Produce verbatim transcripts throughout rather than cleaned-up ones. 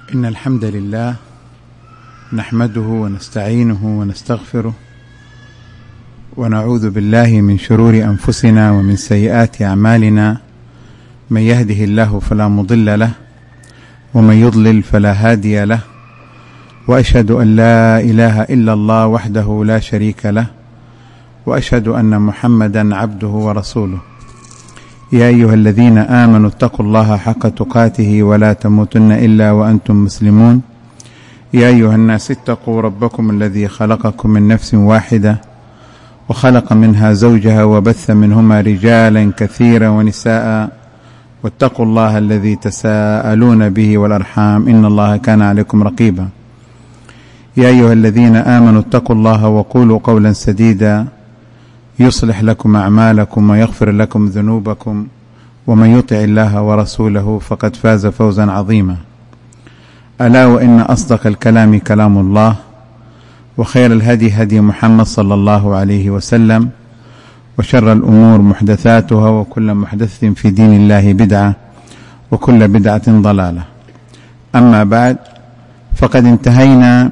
إن الحمد لله نحمده ونستعينه ونستغفره ونعوذ بالله من شرور أنفسنا ومن سيئات أعمالنا، من يهده الله فلا مضل له ومن يضلل فلا هادي له، وأشهد أن لا إله إلا الله وحده لا شريك له، وأشهد أن محمدا عبده ورسوله. يا أيها الذين آمنوا اتقوا الله حق تقاته ولا تموتن إلا وأنتم مسلمون. يا أيها الناس اتقوا ربكم الذي خلقكم من نفس واحدة وخلق منها زوجها وبث منهما رجالا كثيرا ونساء، واتقوا الله الذي تساءلون به والأرحام إن الله كان عليكم رقيبا. يا أيها الذين آمنوا اتقوا الله وقولوا قولا سديدا يصلح لكم أعمالكم ويغفر لكم ذنوبكم، ومن يطع الله ورسوله فقد فاز فوزا عظيما. ألا وإن أصدق الكلام كلام الله، وخير الهدي هدي محمد صلى الله عليه وسلم، وشر الأمور محدثاتها، وكل محدثة في دين الله بدعة، وكل بدعة ضلالة. أما بعد، فقد انتهينا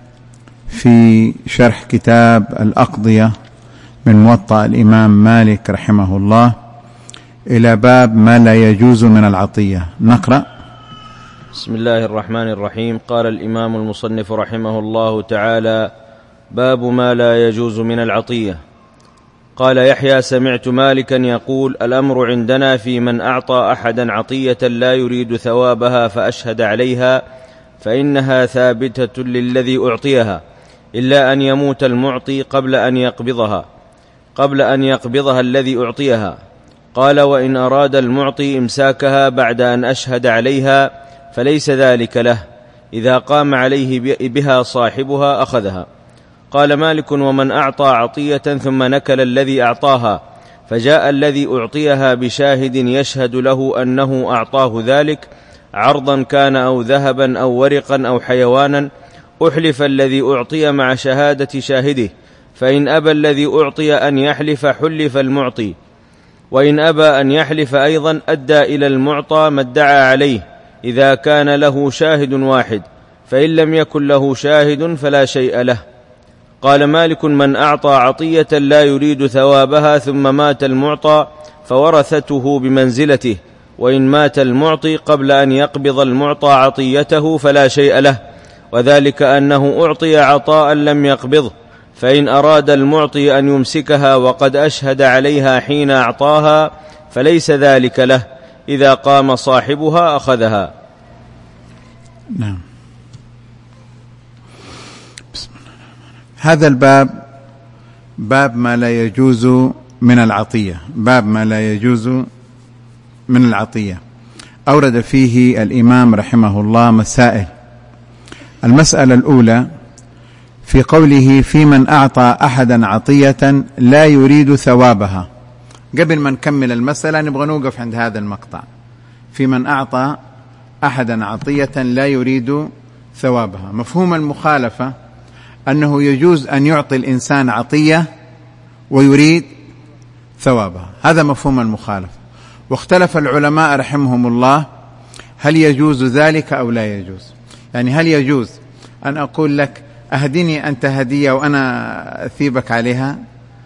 في شرح كتاب الأقضية من موطأ الإمام مالك رحمه الله إلى باب ما لا يجوز من العطية. نقرأ. بسم الله الرحمن الرحيم. قال الإمام المصنف رحمه الله تعالى: باب ما لا يجوز من العطية. قال يحيى: سمعت مالكا يقول: الأمر عندنا في من أعطى أحدا عطية لا يريد ثوابها فأشهد عليها فإنها ثابتة للذي أعطيها، إلا أن يموت المعطي قبل أن يقبضها قبل أن يقبضها الذي أعطيها. قال: وإن أراد المعطي إمساكها بعد أن أشهد عليها فليس ذلك له، إذا قام عليه بها صاحبها أخذها. قال مالك: ومن أعطى عطية ثم نكل الذي أعطاها، فجاء الذي أعطيها بشاهد يشهد له أنه أعطاه ذلك عرضا كان أو ذهبا أو ورقا أو حيوانا، أحلف الذي أعطي مع شهادة شاهده، فإن أبى الذي أعطي أن يحلف حلف المعطي، وإن أبى أن يحلف أيضا أدى إلى المعطى ما ادعى عليه إذا كان له شاهد واحد، فإن لم يكن له شاهد فلا شيء له. قال مالك: من أعطى عطية لا يريد ثوابها ثم مات المعطى فورثته بمنزلته، وإن مات المعطي قبل أن يقبض المعطى عطيته فلا شيء له، وذلك أنه أعطي عطاء لم يقبضه، فإن أراد المعطي أن يمسكها وقد أشهد عليها حين أعطاها فليس ذلك له، إذا قام صاحبها أخذها. نعم. بسم الله. هذا الباب باب ما لا يجوز من العطية، باب ما لا يجوز من العطية. أورد فيه الإمام رحمه الله مسائل. المسألة الأولى في قوله: في من أعطى أحدا عطية لا يريد ثوابها. قبل ما نكمل المسألة نبغى نوقف عند هذا المقطع: في من أعطى أحدا عطية لا يريد ثوابها. مفهوم المخالفة أنه يجوز أن يعطي الإنسان عطية ويريد ثوابها، هذا مفهوم المخالفة. واختلف العلماء رحمهم الله هل يجوز ذلك أو لا يجوز. يعني هل يجوز أن أقول لك: أهدني أنت هدية وأنا أثيبك عليها؟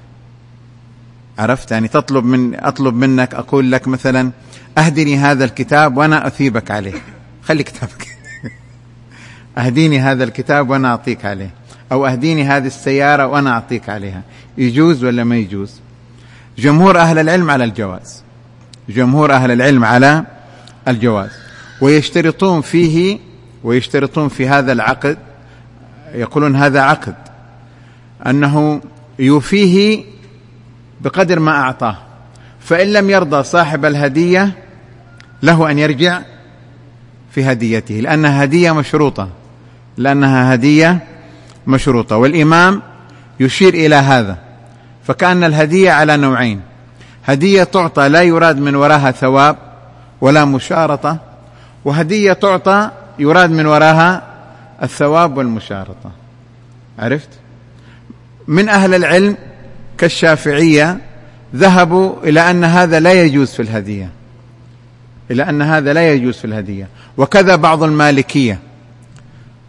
عرفت؟ يعني تطلب من أطلب منك، أقول لك مثلا: أهدني هذا الكتاب وأنا أثيبك عليه، خلي كتابك أهديني هذا الكتاب وأنا أعطيك عليه، أو أهديني هذه السيارة وأنا أعطيك عليها. يجوز ولا ما يجوز؟ جمهور أهل العلم على الجواز، جمهور أهل العلم على الجواز، ويشترطون فيه ويشترطون في هذا العقد، يقولون هذا عقد أنه يوفيه بقدر ما أعطاه، فإن لم يرضى صاحب الهدية له أن يرجع في هديته، لأنها هدية مشروطة لأنها هدية مشروطة. والإمام يشير إلى هذا، فكأن الهدية على نوعين: هدية تعطى لا يراد من وراها ثواب ولا مشارطة، وهدية تعطى يراد من وراها الثواب والمشارطة. عرفت؟ من أهل العلم كالشافعية ذهبوا إلى أن هذا لا يجوز في الهدية، إلى أن هذا لا يجوز في الهدية، وكذا بعض المالكية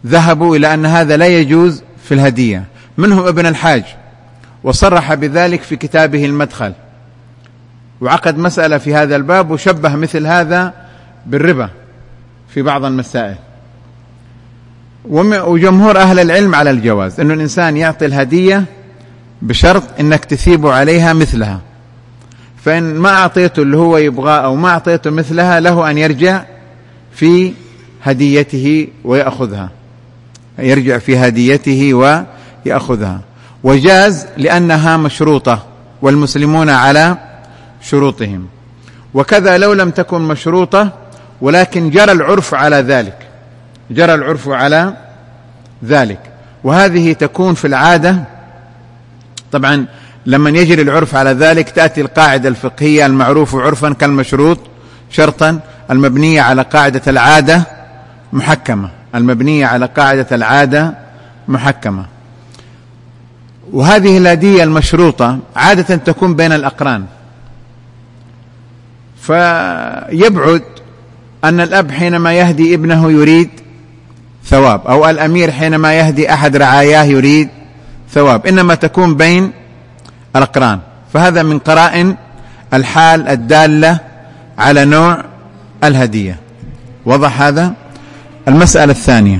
ذهبوا إلى أن هذا لا يجوز في الهدية، منهم ابن الحاج، وصرح بذلك في كتابه المدخل، وعقد مسألة في هذا الباب وشبه مثل هذا بالربا في بعض المسائل. وجمهور أهل العلم على الجواز، أنه الإنسان يعطي الهدية بشرط أنك تثيب عليها مثلها، فإن ما أعطيته اللي هو يبغاه أو ما أعطيته مثلها له أن يرجع في هديته ويأخذها، يرجع في هديته ويأخذها. وجاز لأنها مشروطة والمسلمون على شروطهم. وكذا لو لم تكن مشروطة ولكن جرى العرف على ذلك، جرى العرف على ذلك، وهذه تكون في العادة. طبعا لما يجري العرف على ذلك تأتي القاعدة الفقهية المعروف عرفا كالمشروط شرطا، المبنية على قاعدة العادة محكمة، المبنية على قاعدة العادة محكمة. وهذه الهدية المشروطة عادة تكون بين الأقران، فيبعد أن الأب حينما يهدي ابنه يريد ثواب، أو الأمير حينما يهدي أحد رعاياه يريد ثواب، إنما تكون بين الأقران. فهذا من قرائن الحال الدالة على نوع الهدية. وضح هذا؟ المسألة الثانية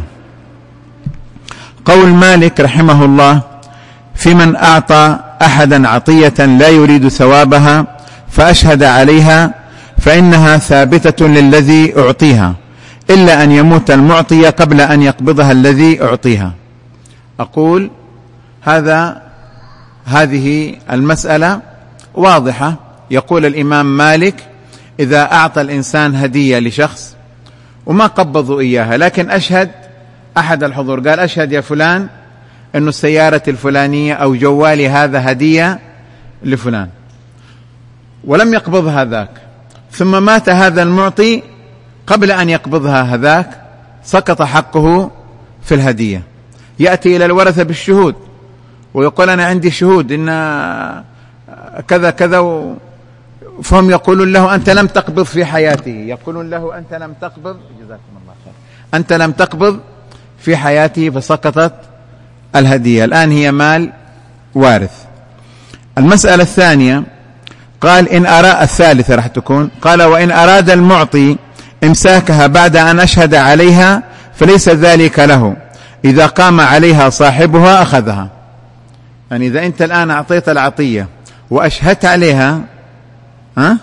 قول مالك رحمه الله في من أعطى أحدا عطية لا يريد ثوابها فأشهد عليها فإنها ثابتة للذي أعطيها إلا أن يموت المعطي قبل أن يقبضها الذي أعطيها. أقول هذا هذه المسألة واضحة. يقول الإمام مالك إذا أعطى الإنسان هدية لشخص وما قبضوا إياها، لكن أشهد أحد الحضور قال أشهد يا فلان أن السيارة الفلانية أو جوالي هذا هدية لفلان، ولم يقبضها ذاك، ثم مات هذا المعطي قبل أن يقبضها هذاك، سقط حقه في الهدية. يأتي إلى الورثة بالشهود ويقول أنا عندي شهود إن كذا كذا، فهم يقولون له أنت لم تقبض في حياته، يقولون له أنت لم تقبض، جزاكم الله خير، أنت لم تقبض في حياته، فسقطت الهدية، الآن هي مال وارث. المسألة الثانية قال إن أراد الثالثة راح تكون قال وإن أراد المعطي إمساكها بعد أن أشهد عليها فليس ذلك له، إذا قام عليها صاحبها أخذها. يعني إذا أنت الآن أعطيت العطية وأشهدت عليها ها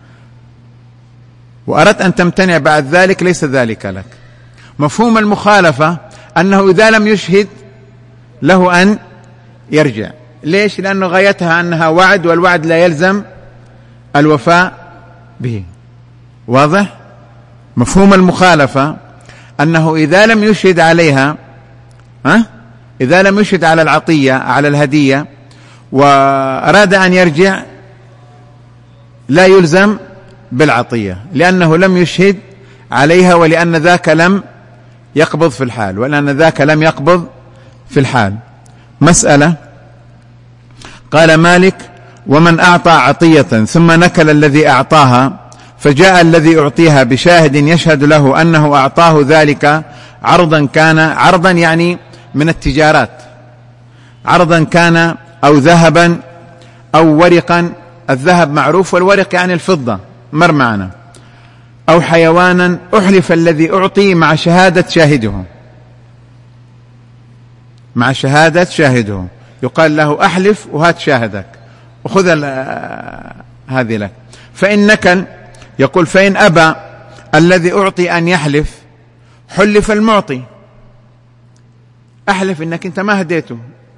وأردت أن تمتنع بعد ذلك ليس ذلك لك. مفهوم المخالفة أنه إذا لم يشهد له أن يرجع. ليش؟ لأنه غايتها أنها وعد، والوعد لا يلزم الوفاء به. واضح؟ مفهوم المخالفة أنه إذا لم يشهد عليها ها إذا لم يشهد على العطية على الهدية وأراد أن يرجع لا يلزم بالعطية، لأنه لم يشهد عليها، ولأن ذاك لم يقبض في الحال ولأن ذاك لم يقبض في الحال. مسألة قال مالك ومن أعطى عطية ثم نكل الذي أعطاها فجاء الذي أعطيها بشاهد يشهد له أنه أعطاه ذلك عرضا كان، عرضا يعني من التجارات، عرضا كان أو ذهبا أو ورقا، الذهب معروف والورق يعني الفضة مر معنا، أو حيوانا، أحلف الذي أعطي مع شهادة شاهده، مع شهادة شاهده، يقال له أحلف وهات شاهدك وخذ هذه لك. فإن نكل يقول فإن أبى الذي أعطي أن يحلف حلف المعطي، أحلف إنك أنت ما هديته.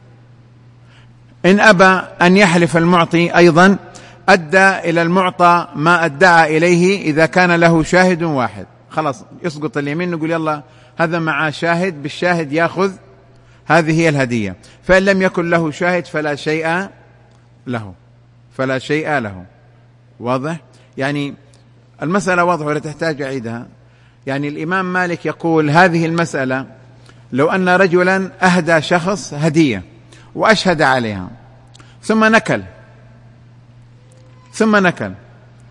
إن أبى أن يحلف المعطي أيضا أدى إلى المعطى ما أدعى إليه إذا كان له شاهد واحد، خلاص يسقط اليمين، نقول يلا هذا مع شاهد، بالشاهد يأخذ، هذه هي الهدية. فإن لم يكن له شاهد فلا شيء له، فلا شيء له. واضح؟ يعني المسألة واضحة ولا تحتاج أعيدها. يعني الإمام مالك يقول هذه المسألة لو أن رجلا أهدى شخص هدية وأشهد عليها ثم نكل ثم نكل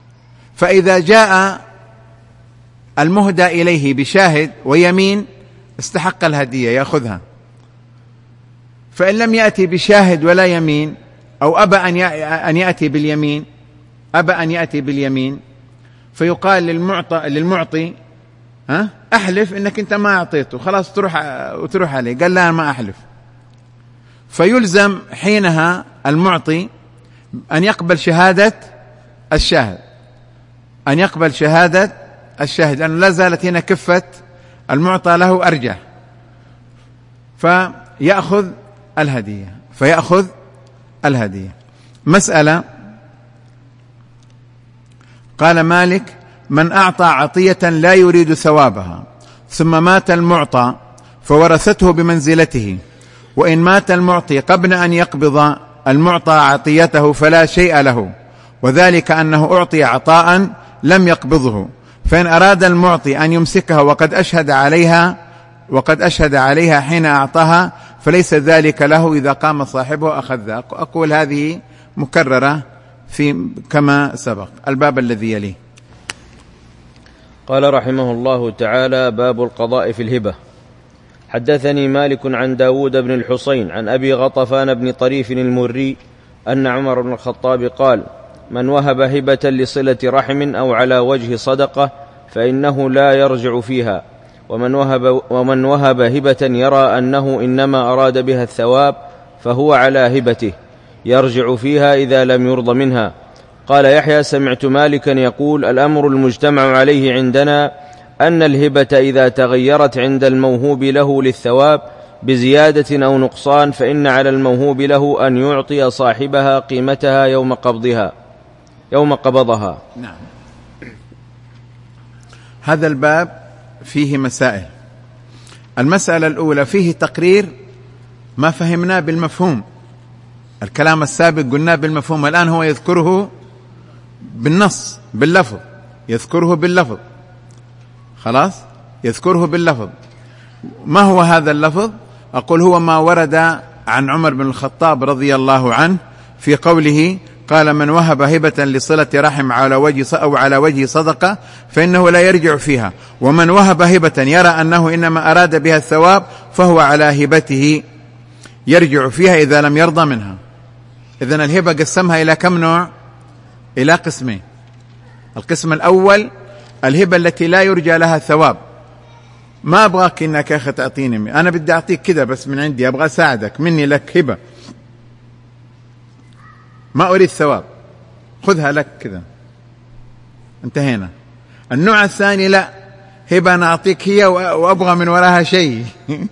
فإذا جاء المهدى إليه بشاهد ويمين استحق الهدية يأخذها. فإن لم يأتي بشاهد ولا يمين، أو أبى أن يأتي باليمين أبى أن يأتي باليمين فيقال للمعطى للمعطي ها أحلف إنك أنت ما أعطيته، خلاص تروح وتروح عليه. قال لا ما أحلف، فيلزم حينها المعطي أن يقبل شهادة الشاهد أن يقبل شهادة الشاهد لأنه لا زالت هنا كفة المعطى له أرجح، فيأخذ الهدية فيأخذ الهدية. مسألة. قال مالك: من أعطى عطية لا يريد ثوابها ثم مات المعطى فورثته بمنزلته، وإن مات المعطي قبل أن يقبض المعطى عطيته فلا شيء له، وذلك أنه أعطي عطاء لم يقبضه، فإن أراد المعطي أن يمسكها وقد أشهد عليها وقد أشهد عليها حين أعطاها فليس ذلك له، إذا قام صاحبه أخذها. أقول هذه مكررة في كما سبق. الباب الذي يليه. قال رحمه الله تعالى: باب القضاء في الهبة. حدثني مالك عن داود بن الحصين عن أبي غطفان بن طريف المري أن عمر بن الخطاب قال: من وهب هبة لصلة رحم أو على وجه صدقة فإنه لا يرجع فيها، ومن وهب, ومن وهب هبة يرى أنه إنما أراد بها الثواب فهو على هبته يرجع فيها إذا لم يرض منها. قال يحيى: سمعت مالكا يقول: الأمر المجتمع عليه عندنا أن الهبة إذا تغيرت عند الموهوب له للثواب بزيادة أو نقصان فإن على الموهوب له أن يعطي صاحبها قيمتها يوم قبضها يوم قبضها. نعم. هذا الباب فيه مسائل. المسألة الأولى فيه تقرير ما فهمناه بالمفهوم. الكلام السابق قلناه بالمفهوم، الآن هو يذكره بالنص باللفظ يذكره باللفظ خلاص يذكره باللفظ. ما هو هذا اللفظ؟ أقول هو ما ورد عن عمر بن الخطاب رضي الله عنه في قوله: قال: من وهب هبة لصلة رحم على وجه أو على وجه صدقة فإنه لا يرجع فيها، ومن وهب هبة يرى أنه إنما أراد بها الثواب فهو على هبته يرجع فيها إذا لم يرضى منها. إذن الهبة قسمها إلى كم نوع؟ إلى قسمين. القسم الأول الهبة التي لا يرجى لها ثواب. ما أبغاك إنك يا أخي تعطيني، أنا بدي أعطيك كذا بس من عندي، أبغى أساعدك، مني لك هبة، ما أريد ثواب، خذها لك كذا، انتهينا. النوع الثاني لا، هبة أنا أعطيك هي وأبغى من وراها شيء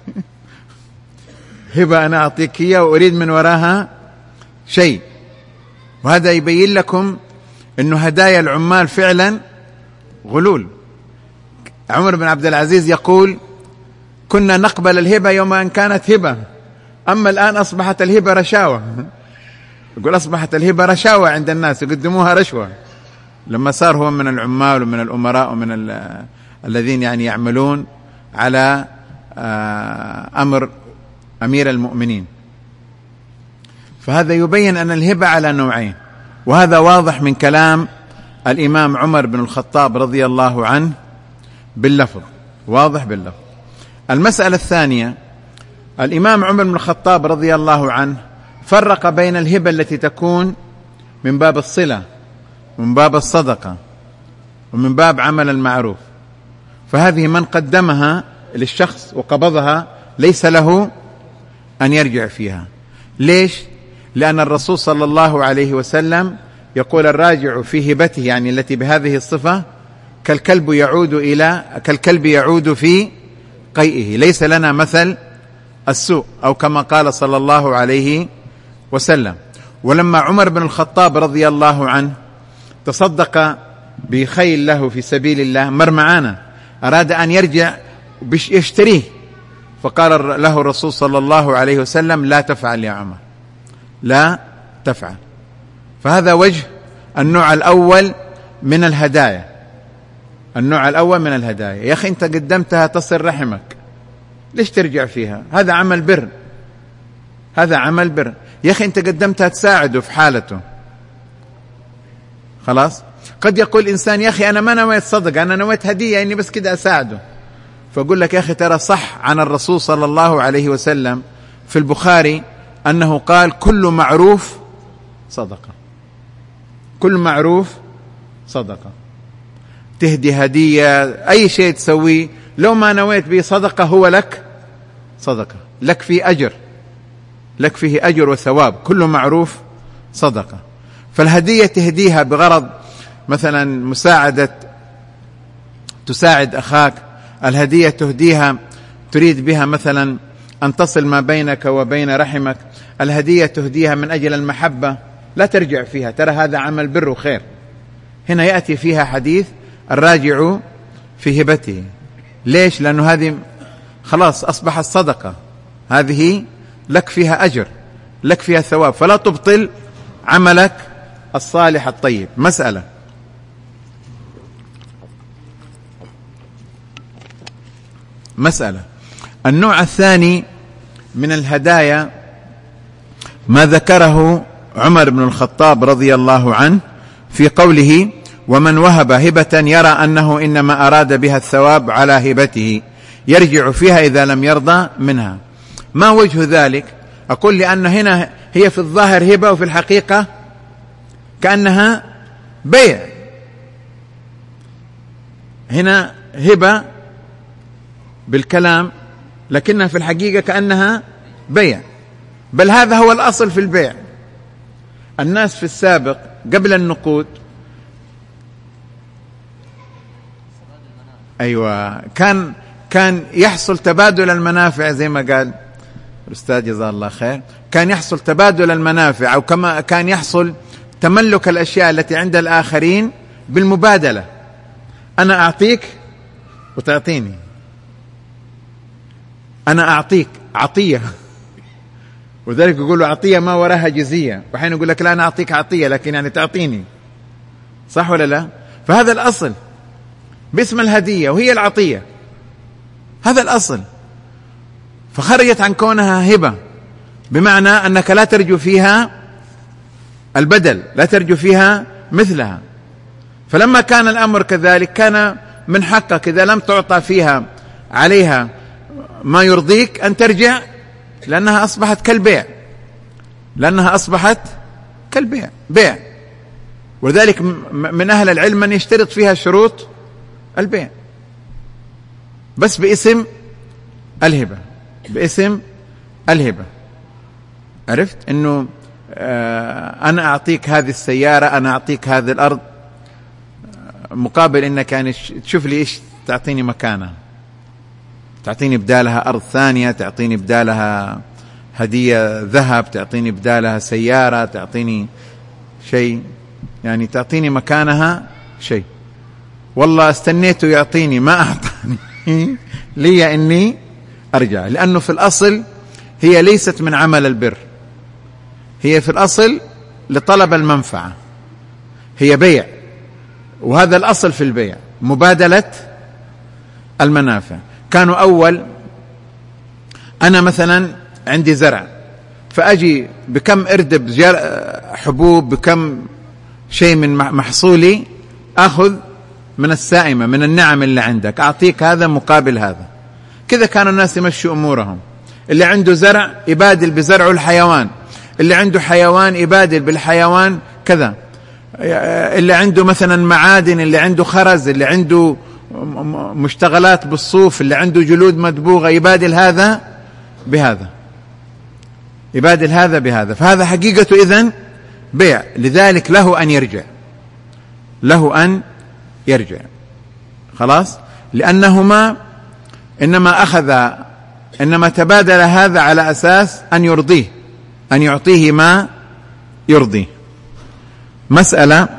هبة أنا أعطيك هي وأريد من وراها شيء. وهذا يبين لكم أنه هدايا العمال فعلا غلول. عمر بن عبد العزيز يقول: كنا نقبل الهبة يوم أن كانت هبة، أما الآن أصبحت الهبة رشاوة. يقول أصبحت الهبة رشاوة عند الناس، يقدموها رشوة، لما صار هو من العمال ومن الأمراء ومن الذين يعني يعملون على أمر أمير المؤمنين. فهذا يبين أن الهبة على نوعين، وهذا واضح من كلام الإمام عمر بن الخطاب رضي الله عنه باللفظ، واضح باللفظ. المسألة الثانية، الإمام عمر بن الخطاب رضي الله عنه فرق بين الهبة التي تكون من باب الصلة ومن باب الصدقة ومن باب عمل المعروف. فهذه من قدمها للشخص وقبضها ليس له أن يرجع فيها. ليش؟ لأن الرسول صلى الله عليه وسلم يقول: الراجع في هبته، يعني التي بهذه الصفة، كالكلب يعود إلى كالكلب يعود في قيئه، ليس لنا مثل السوء، أو كما قال صلى الله عليه وسلم. ولما عمر بن الخطاب رضي الله عنه تصدق بخيل له في سبيل الله مر معانا، أراد أن يرجع يشتريه، فقال له الرسول صلى الله عليه وسلم: لا تفعل يا عمر، لا تفعل. فهذا وجه النوع الأول من الهدايا. النوع الأول من الهدايا، يا أخي أنت قدمتها تصل رحمك، ليش ترجع فيها؟ هذا عمل بر، هذا عمل بر. يا أخي أنت قدمتها تساعده في حالته، خلاص. قد يقول إنسان: يا أخي أنا ما نويت صدق، أنا نويت هدية، إني بس كده أساعده، فأقول لك يا أخي ترى صح عن الرسول صلى الله عليه وسلم في البخاري أنه قال كل معروف صدقة، كل معروف صدقة. تهدي هدية، أي شيء تسويه لو ما نويت به صدقة هو لك صدقة، لك فيه أجر، لك فيه أجر وثواب. كل معروف صدقة. فالهدية تهديها بغرض مثلا مساعدة، تساعد أخاك. الهدية تهديها تريد بها مثلا أن تصل ما بينك وبين رحمك. الهدية تهديها من أجل المحبة، لا ترجع فيها، ترى هذا عمل بر وخير. هنا يأتي فيها حديث الراجع في هبته. ليش؟ لأنه هذه خلاص أصبحت صدقة، هذه لك فيها أجر، لك فيها ثواب، فلا تبطل عملك الصالح الطيب. مسألة مسألة النوع الثاني من الهدايا ما ذكره عمر بن الخطاب رضي الله عنه في قوله: ومن وهب هبة يرى أنه إنما أراد بها الثواب على هبته يرجع فيها إذا لم يرضى منها. ما وجه ذلك؟ أقول لأن هنا هي في الظاهر هبة وفي الحقيقة كأنها بيع. هنا هبة بالكلام لكنها في الحقيقة كأنها بيع، بل هذا هو الأصل في البيع. الناس في السابق قبل النقود أيوة كان كان يحصل تبادل المنافع، زي ما قال الأستاذ جزاه الله خير، كان يحصل تبادل المنافع، أو كما كان يحصل تملك الأشياء التي عند الآخرين بالمبادلة. أنا أعطيك وتعطيني، أنا أعطيك عطية، وذلك يقولوا عطية ما وراها جزية، وحين يقول لك لا أنا أعطيك عطية لكن يعني تعطيني، صح ولا لا؟ فهذا الأصل باسم الهدية وهي العطية، هذا الأصل. فخرجت عن كونها هبة، بمعنى أنك لا ترجو فيها البدل، لا ترجو فيها مثلها. فلما كان الأمر كذلك كان من حقك إذا لم تعطى فيها عليها ما يرضيك أن ترجع، لأنها أصبحت كالبيع، لأنها أصبحت كالبيع بيع. وذلك من أهل العلم من يشترط فيها شروط البيع بس باسم الهبة، باسم الهبة. عرفت أنه آه أنا أعطيك هذه السيارة، أنا أعطيك هذه الأرض، مقابل أنك يعني تشوف لي إيش تعطيني مكانها، تعطيني بدالها أرض ثانية، تعطيني بدالها هدية ذهب، تعطيني بدالها سيارة، تعطيني شيء، يعني تعطيني مكانها شيء. والله استنيته يعطيني ما أعطاني لي أني أرجع، لأنه في الأصل هي ليست من عمل البر، هي في الأصل لطلب المنفعة، هي بيع. وهذا الأصل في البيع، مبادلة المنافع. كانوا أول أنا مثلا عندي زرع، فأجي بكم أردب حبوب، بكم شيء من محصولي، أخذ من السائمة من النعم اللي عندك، أعطيك هذا مقابل هذا. كذا كانوا الناس يمشوا أمورهم. اللي عنده زرع يبادل بزرعه الحيوان، اللي عنده حيوان يبادل بالحيوان كذا، اللي عنده مثلا معادن، اللي عنده خرز، اللي عنده مشتغلات بالصوف، اللي عنده جلود مدبوغة، يبادل هذا بهذا، يبادل هذا بهذا. فهذا حقيقته إذن بيع. لذلك له أن يرجع، له أن يرجع خلاص، لأنهما إنما أخذ إنما تبادل هذا على أساس أن يرضيه، أن يعطيه ما يرضيه. مسألة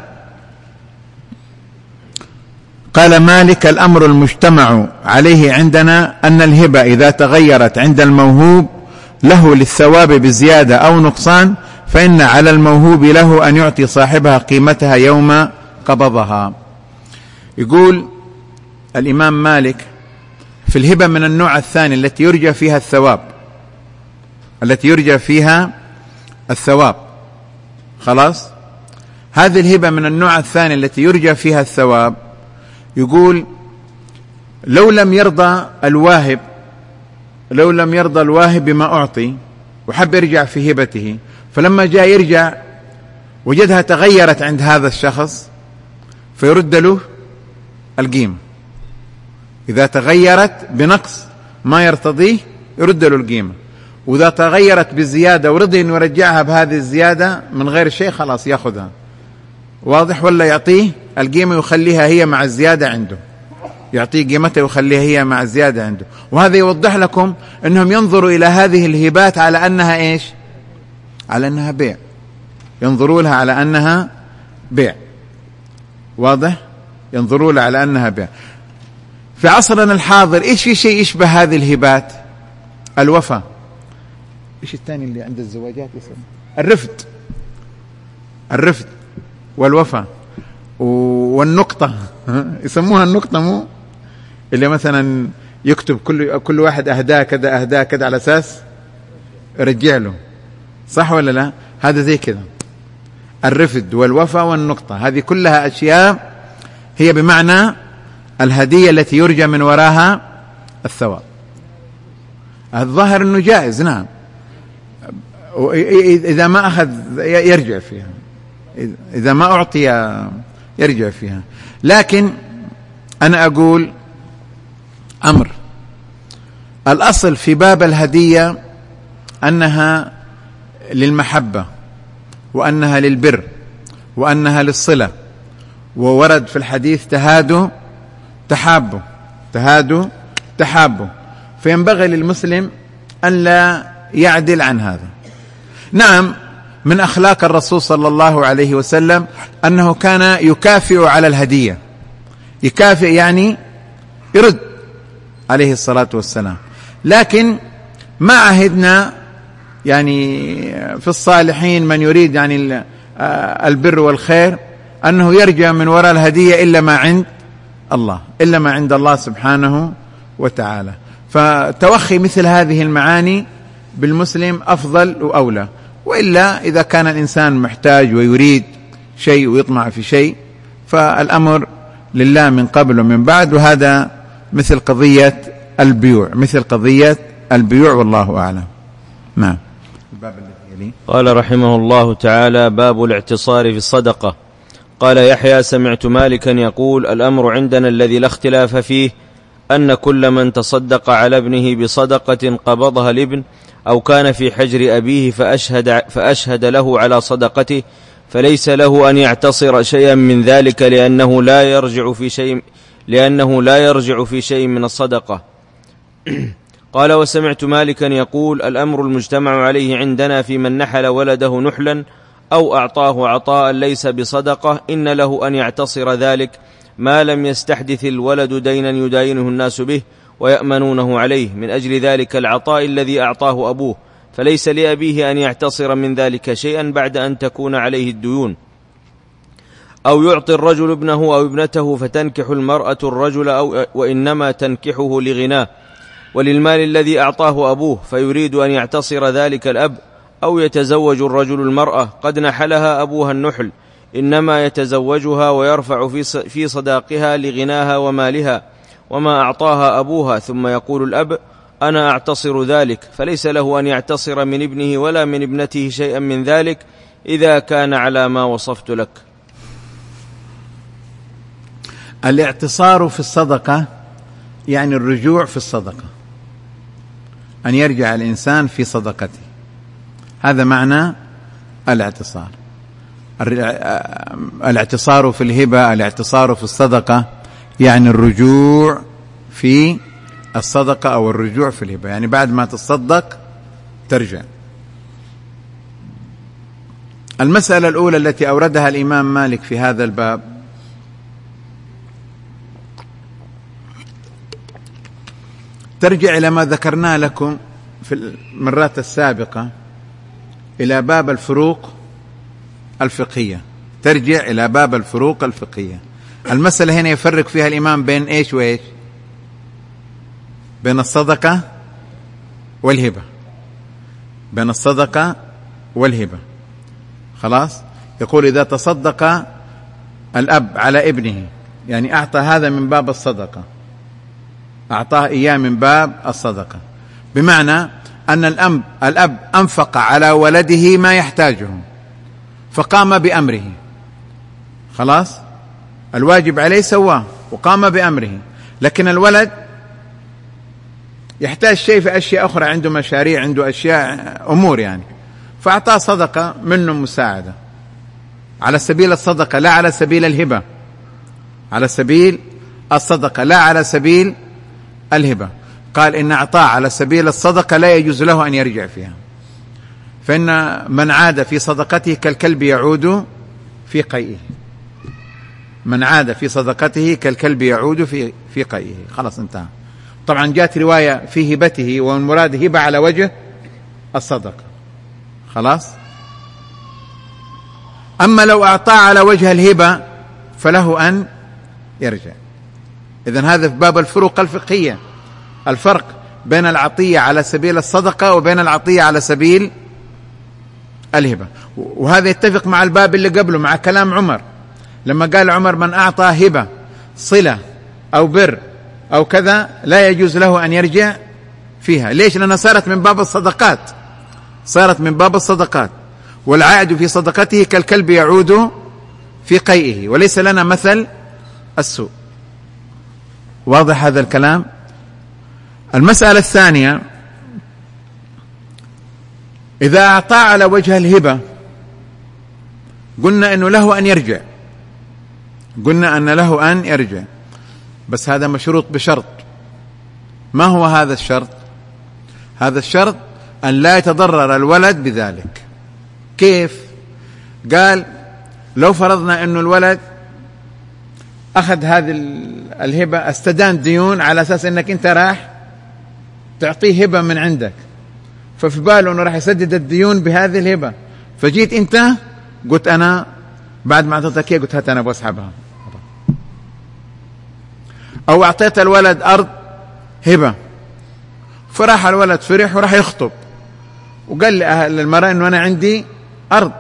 قال مالك: الأمر المجتمع عليه عندنا أن الهبة إذا تغيرت عند الموهوب له للثواب بزيادة أو نقصان فإن على الموهوب له أن يعطي صاحبها قيمتها يوم قبضها. يقول الإمام مالك في الهبة من النوع الثاني التي يرجى فيها الثواب، التي يرجى فيها الثواب خلاص، هذه الهبة من النوع الثاني التي يرجى فيها الثواب، يقول لو لم يرضى الواهب لو لم يرضى الواهب بما أعطي وحب يرجع في هبته، فلما جاء يرجع وجدها تغيرت عند هذا الشخص فيرد له القيمة. إذا تغيرت بنقص ما يرتضيه يرد له القيمة، وإذا تغيرت بزيادة ورضي أن يرجعها بهذه الزيادة من غير شيء خلاص يأخذها. واضح؟ ولا يعطيه القيمة ويخليها هي مع الزيادة عنده، يعطيه قيمته ويخليها هي مع الزيادة عنده. وهذا يوضح لكم أنهم ينظروا إلى هذه الهبات على أنها إيش؟ على أنها بيع، ينظروا لها على أنها بيع. واضح؟ ينظروا لها على أنها بيع. في عصرنا الحاضر إيش في شيء يشبه هذه الهبات؟ الوفاء. إيش الثاني اللي عند الزواجات يسمى؟ الرفد. الرفد والوفاء والنقطة يسموها النقطة، مو اللي مثلا يكتب كل كل واحد أهداه كذا أهداه كذا على أساس يرجع له، صح ولا لا؟ هذا زي كذا. الرفد والوفاء والنقطة هذه كلها أشياء هي بمعنى الهدية التي يرجى من وراها الثواب. الظاهر أنه جائز، نعم، إذا ما أخذ يرجع فيها، إذا ما أعطي يرجع فيها. لكن أنا أقول أمر، الأصل في باب الهدية أنها للمحبة وأنها للبر وأنها للصلة، وورد في الحديث تهادوا تحابوا تهادوا تحابوا، فينبغي للمسلم أن لا يعدل عن هذا. نعم، من أخلاق الرسول صلى الله عليه وسلم أنه كان يكافئ على الهدية، يكافئ يعني يرد عليه الصلاة والسلام. لكن ما عهدنا يعني في الصالحين من يريد يعني البر والخير أنه يرجع من وراء الهدية إلا ما عند الله، إلا ما عند الله سبحانه وتعالى. فتوخي مثل هذه المعاني بالمسلم أفضل وأولى. وإلا إذا كان الإنسان محتاج ويريد شيء ويطمع في شيء فالأمر لله من قبل ومن بعد، وهذا مثل قضية البيوع مثل قضية البيوع والله أعلم. نعم. الباب الذي يلي. قال رحمه الله تعالى: باب الاعتصار في الصدقة. قال يحيى: سمعت مالكا يقول: الأمر عندنا الذي لا اختلاف فيه أن كل من تصدق على ابنه بصدقة قبضها الابن أو كان في حجر أبيه فأشهد, فأشهد له على صدقته فليس له أن يعتصر شيئا من ذلك لأنه لا يرجع في شيء لأنه لا يرجع في شيء من الصدقة. قال: وسمعت مالكا يقول: الأمر المجتمع عليه عندنا في من نحل ولده نحلا أو أعطاه عطاء ليس بصدقة إن له أن يعتصر ذلك ما لم يستحدث الولد دينا يداينه الناس به ويأمنونه عليه من أجل ذلك العطاء الذي أعطاه أبوه، فليس لأبيه أن يعتصر من ذلك شيئا بعد أن تكون عليه الديون. أو يعطي الرجل ابنه أو ابنته فتنكح المرأة الرجل أو وإنما تنكحه لغناه وللمال الذي أعطاه أبوه فيريد أن يعتصر ذلك الأب. أو يتزوج الرجل المرأة قد نحلها أبوها النحل إنما يتزوجها ويرفع في صداقها لغناها ومالها وما أعطاها أبوها، ثم يقول الأب: أنا أعتصر ذلك، فليس له أن يعتصر من ابنه ولا من ابنته شيئا من ذلك إذا كان على ما وصفت لك. الاعتصار في الصدقة يعني الرجوع في الصدقة، أن يرجع الإنسان في صدقته، هذا معنى الاعتصار. الاعتصار في الهبة، الاعتصار في الصدقة يعني الرجوع في الصدقة أو الرجوع في الهبة، يعني بعد ما تصدق ترجع. المسألة الأولى التي أوردها الإمام مالك في هذا الباب ترجع إلى ما ذكرناه لكم في المرات السابقة، إلى باب الفروق الفقهية، ترجع إلى باب الفروق الفقهية. المسألة هنا يفرق فيها الإمام بين إيش وإيش؟ بين الصدقة والهبة، بين الصدقة والهبة. خلاص؟ يقول: إذا تصدق الأب على ابنه، يعني أعطى هذا من باب الصدقة، أعطاه إياه من باب الصدقة، بمعنى أن الأب, الأب أنفق على ولده ما يحتاجه فقام بأمره، خلاص الواجب عليه سواه وقام بأمره، لكن الولد يحتاج شيء في أشياء أخرى، عنده مشاريع، عنده أشياء أمور يعني، فأعطاه صدقة منه مساعدة على سبيل الصدقة لا على سبيل الهبة، على سبيل الصدقة لا على سبيل الهبة. قال إن أعطاه على سبيل الصدقة لا يجوز له أن يرجع فيها، فإن من عاد في صدقته كالكلب يعود في قيئه، من عاد في صدقته كالكلب يعود في في قيئه، خلاص انتهى. طبعا جاءت رواية في هبته والمراد هبة على وجه الصدقة، خلاص. أما لو أعطاه على وجه الهبة فله أن يرجع. إذن هذا في باب الفروق الفقهية، الفرق بين العطية على سبيل الصدقة وبين العطية على سبيل الهبة. وهذا يتفق مع الباب اللي قبله، مع كلام عمر لما قال عمر من أعطى هبة صلة أو بر أو كذا لا يجوز له أن يرجع فيها. ليش؟ لأنها صارت من باب الصدقات، صارت من باب الصدقات، والعائد في صدقته كالكلب يعود في قيئه، وليس لنا مثل السوء. واضح هذا الكلام؟ المسألة الثانية، إذا أعطى على وجه الهبة قلنا أنه له أن يرجع، قلنا أن له أن يرجع، بس هذا مشروط بشرط. ما هو هذا الشرط؟ هذا الشرط أن لا يتضرر الولد بذلك. كيف؟ قال لو فرضنا أن الولد أخذ هذه الهبة استدان ديون على أساس أنك أنت راح تعطيه هبة من عندك، ففي باله أنه راح يسدد الديون بهذه الهبة، فجيت أنت قلت أنا بعد ما أعطيتك قلت هات أنا بسحبها. أو أعطيت الولد أرض هبة، فراح الولد فرح وراح يخطب وقال للمرأة أنه أنا عندي أرض،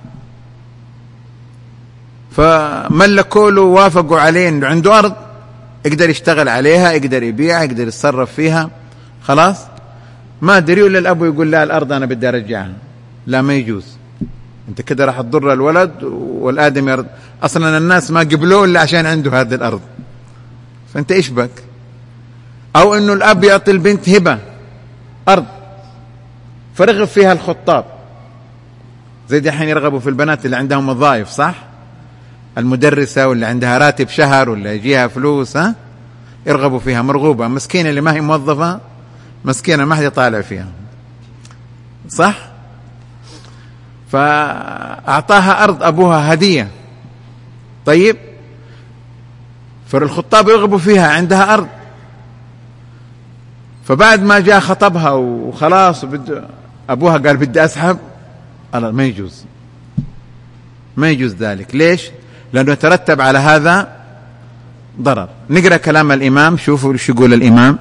فملكوا له وافقوا عليه أنه عنده أرض يقدر يشتغل عليها، يقدر يبيعها، يقدر يتصرف فيها، خلاص. ما دريوا إلا الأب يقول لا الأرض أنا بدي أرجعها، لا ما يجوز، أنت كده راح تضر الولد والآدم يرد. أصلا الناس ما قبلوه إلا عشان عنده هذه الأرض، فأنت إيش بك؟ أو أنه الأب يعطي البنت هبة أرض فرغب فيها الخطاب، زي دي حين يرغبوا في البنات اللي عندهم وظائف، صح؟ المدرسة واللي عندها راتب شهر ولا يجيها فلوس، ها يرغبوا فيها، مرغوبة. مسكينة اللي ما هي موظفة مسكينة ما حد يطالع فيها، صح؟ فأعطاها أرض أبوها هدية، طيب فالخطاب يرغبوا فيها، عندها أرض، فبعد ما جاء خطبها وخلاص أبوها قال بدي أسحب، ما يجوز، ما يجوز ذلك. ليش؟ لأنه يترتب على هذا ضرر. نقرأ كلام الإمام، شوفوا شو يقول الإمام.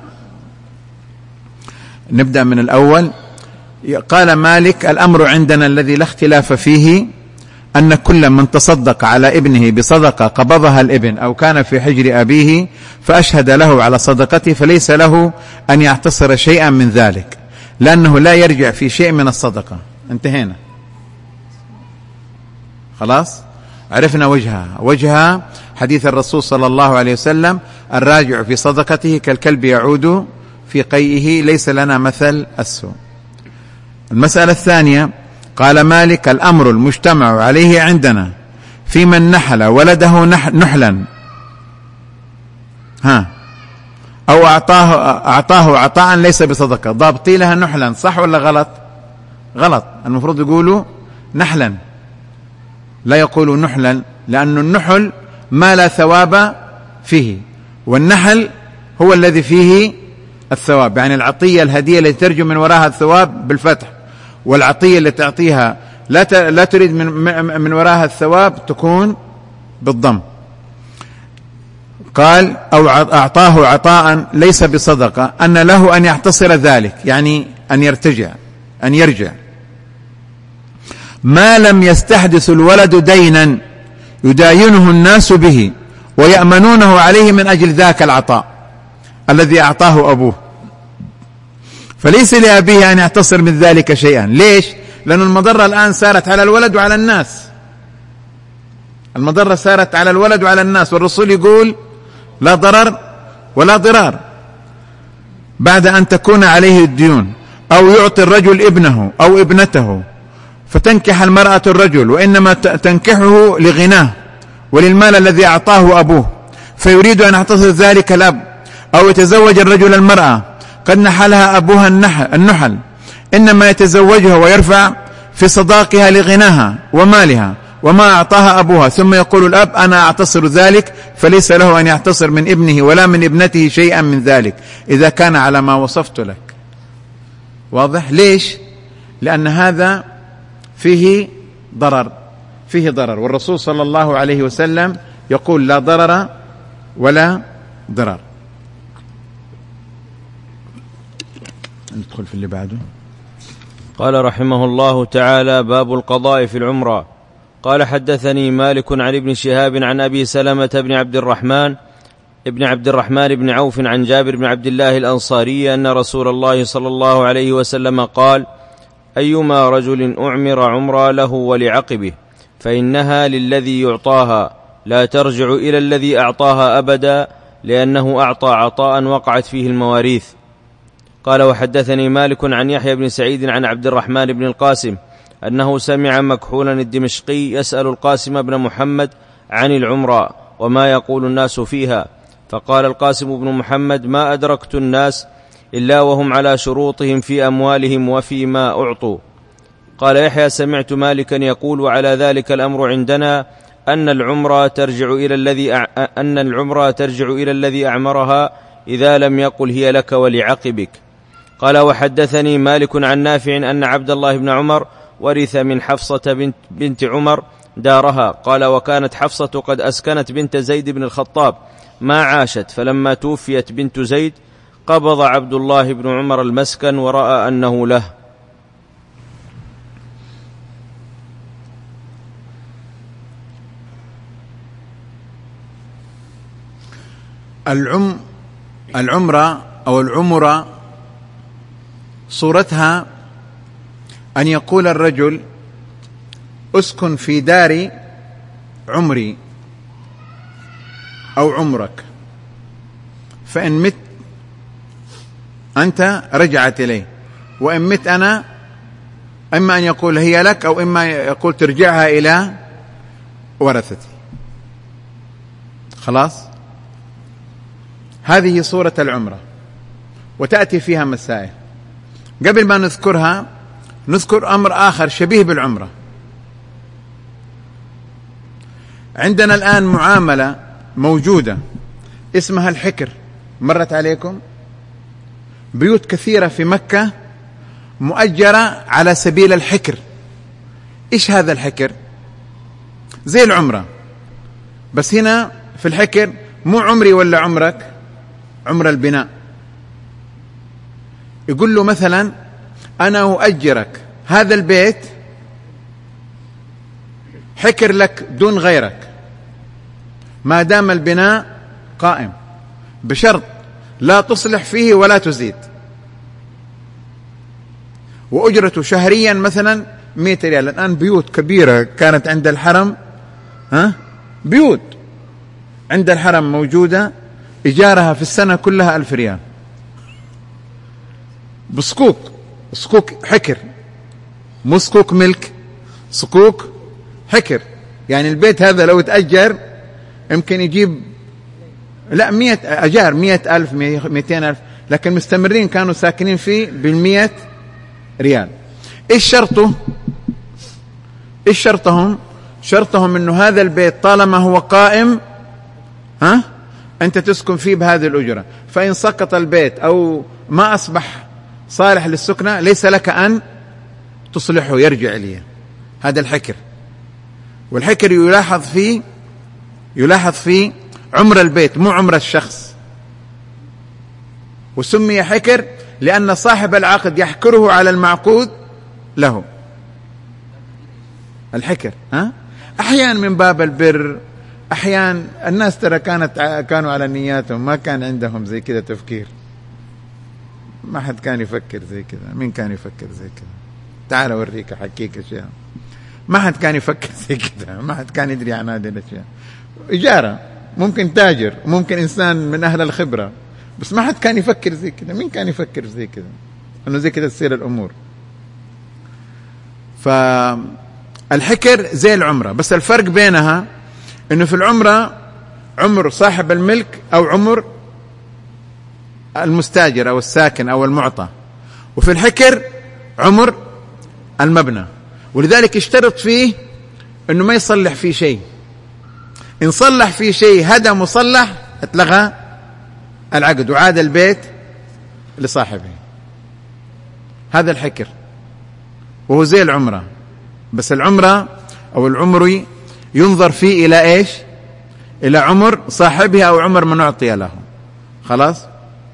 نبدأ من الأول. قال مالك: الأمر عندنا الذي لا اختلاف فيه أن كل من تصدق على ابنه بصدقة قبضها الابن أو كان في حجر أبيه فأشهد له على صدقته فليس له أن يعتصر شيئا من ذلك، لأنه لا يرجع في شيء من الصدقة. انتهينا، خلاص عرفنا وجهها. وجهها حديث الرسول صلى الله عليه وسلم: الراجع في صدقته كالكلب يعود في قيئه، ليس لنا مثل السوء. المسألة الثانية، قال مالك: الأمر المجتمع عليه عندنا في من نحل ولده نحلا ها أو أعطاه, أعطاه عطاء ليس بصدقة، ضابطي لها نحلا، صح ولا غلط؟ غلط، المفروض يقولوا نحلا، لا يقولوا نحلا، لأن النحل ما لا ثواب فيه، والنحل هو الذي فيه الثواب، يعني العطية الهدية التي ترجو من وراها الثواب بالفتح، والعطية اللي تعطيها لا لا تريد من من وراها الثواب تكون بالضم. قال: أو أعطاه عطاء ليس بصدقة، أن له أن يعتصر ذلك، يعني أن يرتجع أن يرجع ما لم يستحدث الولد دينا يداينه الناس به ويأمنونه عليه من أجل ذاك العطاء. الذي أعطاه أبوه، فليس لأبيه أن يعتصر من ذلك شيئا. ليش؟ لأن المضرة الآن سارت على الولد وعلى الناس، المضرة سارت على الولد وعلى الناس، والرسول يقول لا ضرر ولا ضرار بعد أن تكون عليه الديون. أو يعطي الرجل ابنه أو ابنته فتنكح المرأة الرجل، وإنما تنكحه لغناه وللمال الذي أعطاه أبوه، فيريد أن يعتصر ذلك الأب. أو يتزوج الرجل المرأة قد نحلها أبوها النحل، إنما يتزوجها ويرفع في صداقها لغناها ومالها وما أعطاها أبوها، ثم يقول الأب أنا أعتصر ذلك، فليس له أن يعتصر من ابنه ولا من ابنته شيئا من ذلك إذا كان على ما وصفت لك. واضح؟ ليش؟ لأن هذا فيه ضرر، فيه ضرر، والرسول صلى الله عليه وسلم يقول لا ضرر ولا ضرر. ندخل في اللي بعده. قال رحمه الله تعالى: باب القضاء في العمرة. قال: حدثني مالك عن ابن شهاب عن أبي سلمة بن عبد الرحمن ابن عبد الرحمن بن عوف عن جابر بن عبد الله الأنصاري أن رسول الله صلى الله عليه وسلم قال: أيما رجل أعمر عمرة له ولعقبه فإنها للذي يعطاها لا ترجع إلى الذي أعطاها أبدا، لأنه أعطى عطاء وقعت فيه المواريث. قال: وحدثني مالك عن يحيى بن سعيد عن عبد الرحمن بن القاسم أنه سمع مكحولا الدمشقي يسأل القاسم بن محمد عن العمرة وما يقول الناس فيها، فقال القاسم بن محمد: ما أدركت الناس إلا وهم على شروطهم في أموالهم وفيما أعطوا. قال يحيى: سمعت مالكا يقول: وعلى ذلك الأمر عندنا أن العمرة ترجع إلى الذي أع... أن العمرة ترجع إلى الذي أعمرها إذا لم يقل هي لك ولعقبك. قال: وحدثني مالك عن نافع أن عبد الله بن عمر ورث من حفصة بنت, بنت عمر دارها. قال: وكانت حفصة قد أسكنت بنت زيد بن الخطاب ما عاشت، فلما توفيت بنت زيد قبض عبد الله بن عمر المسكن ورأى أنه له. العم العمرة أو العمرة صورتها أن يقول الرجل: أسكن في دار عمري أو عمرك، فإن مت أنت رجعت إليه، وإن مت أنا إما أن يقول هي لك أو إما يقول ترجعها إلى ورثتي. خلاص؟ هذه صورة العمرة، وتأتي فيها مسائل. قبل ما نذكرها نذكر أمر آخر شبيه بالعمرة. عندنا الآن معاملة موجودة اسمها الحكر، مرت عليكم؟ بيوت كثيرة في مكة مؤجرة على سبيل الحكر. إيش هذا الحكر؟ زي العمرة، بس هنا في الحكر مو عمري ولا عمرك، عمر البناء. يقول له مثلا: أنا أؤجرك هذا البيت حكر لك دون غيرك ما دام البناء قائم، بشرط لا تصلح فيه ولا تزيد، وأجرته شهريا مثلا مئة ريال. الآن بيوت كبيرة كانت عند الحرم، ها بيوت عند الحرم موجودة إيجارها في السنة كلها ألف ريال، بصكوك، صكوك حكر، مو صكوك ملك، صكوك حكر. يعني البيت هذا لو تأجر يمكن يجيب لا مئة أجار، مئة ألف، مئتين ألف، لكن مستمرين كانوا ساكنين فيه بالمئة ريال. إيش شرطه؟ إيش شرطهم؟ شرطهم إنه هذا البيت طالما هو قائم، ها أنت تسكن فيه بهذه الأجرة، فإن سقط البيت أو ما أصبح صالح للسكنة ليس لك أن تصلحه، يرجع إليه. هذا الحكر. والحكر يلاحظ فيه يلاحظ فيه عمر البيت مو عمر الشخص، وسمي حكر لأن صاحب العقد يحكره على المعقود له. الحكر ها أحيانا من باب البر، أحيان الناس ترى كانت كانوا على نياتهم، ما كان عندهم زي كده تفكير، ما حد كان يفكر زي كده. مين كان يفكر زي كده؟ تعال أوريك أحكيك أشياء. ما حد كان يفكر زي كده، ما حد كان يدري عن هذه الأشياء. إجارة، ممكن تاجر، ممكن إنسان من أهل الخبرة، بس ما حد كان يفكر زي كده. مين كان يفكر زي كده أنه زي كده تصير الأمور؟ فالحكر زي العمرة، بس الفرق بينها أنه في العمرة عمر صاحب الملك أو عمر المستاجر أو الساكن أو المعطى، وفي الحكر عمر المبنى. ولذلك اشترط فيه أنه ما يصلح فيه شيء. إن صلح فيه شيء هدم وصلح اتلغى العقد وعاد البيت لصاحبه. هذا الحكر، وهو زي العمرة، بس العمرة أو العمري ينظر فيه إلى إيش؟ إلى عمر صاحبها أو عمر من أعطي له. خلاص.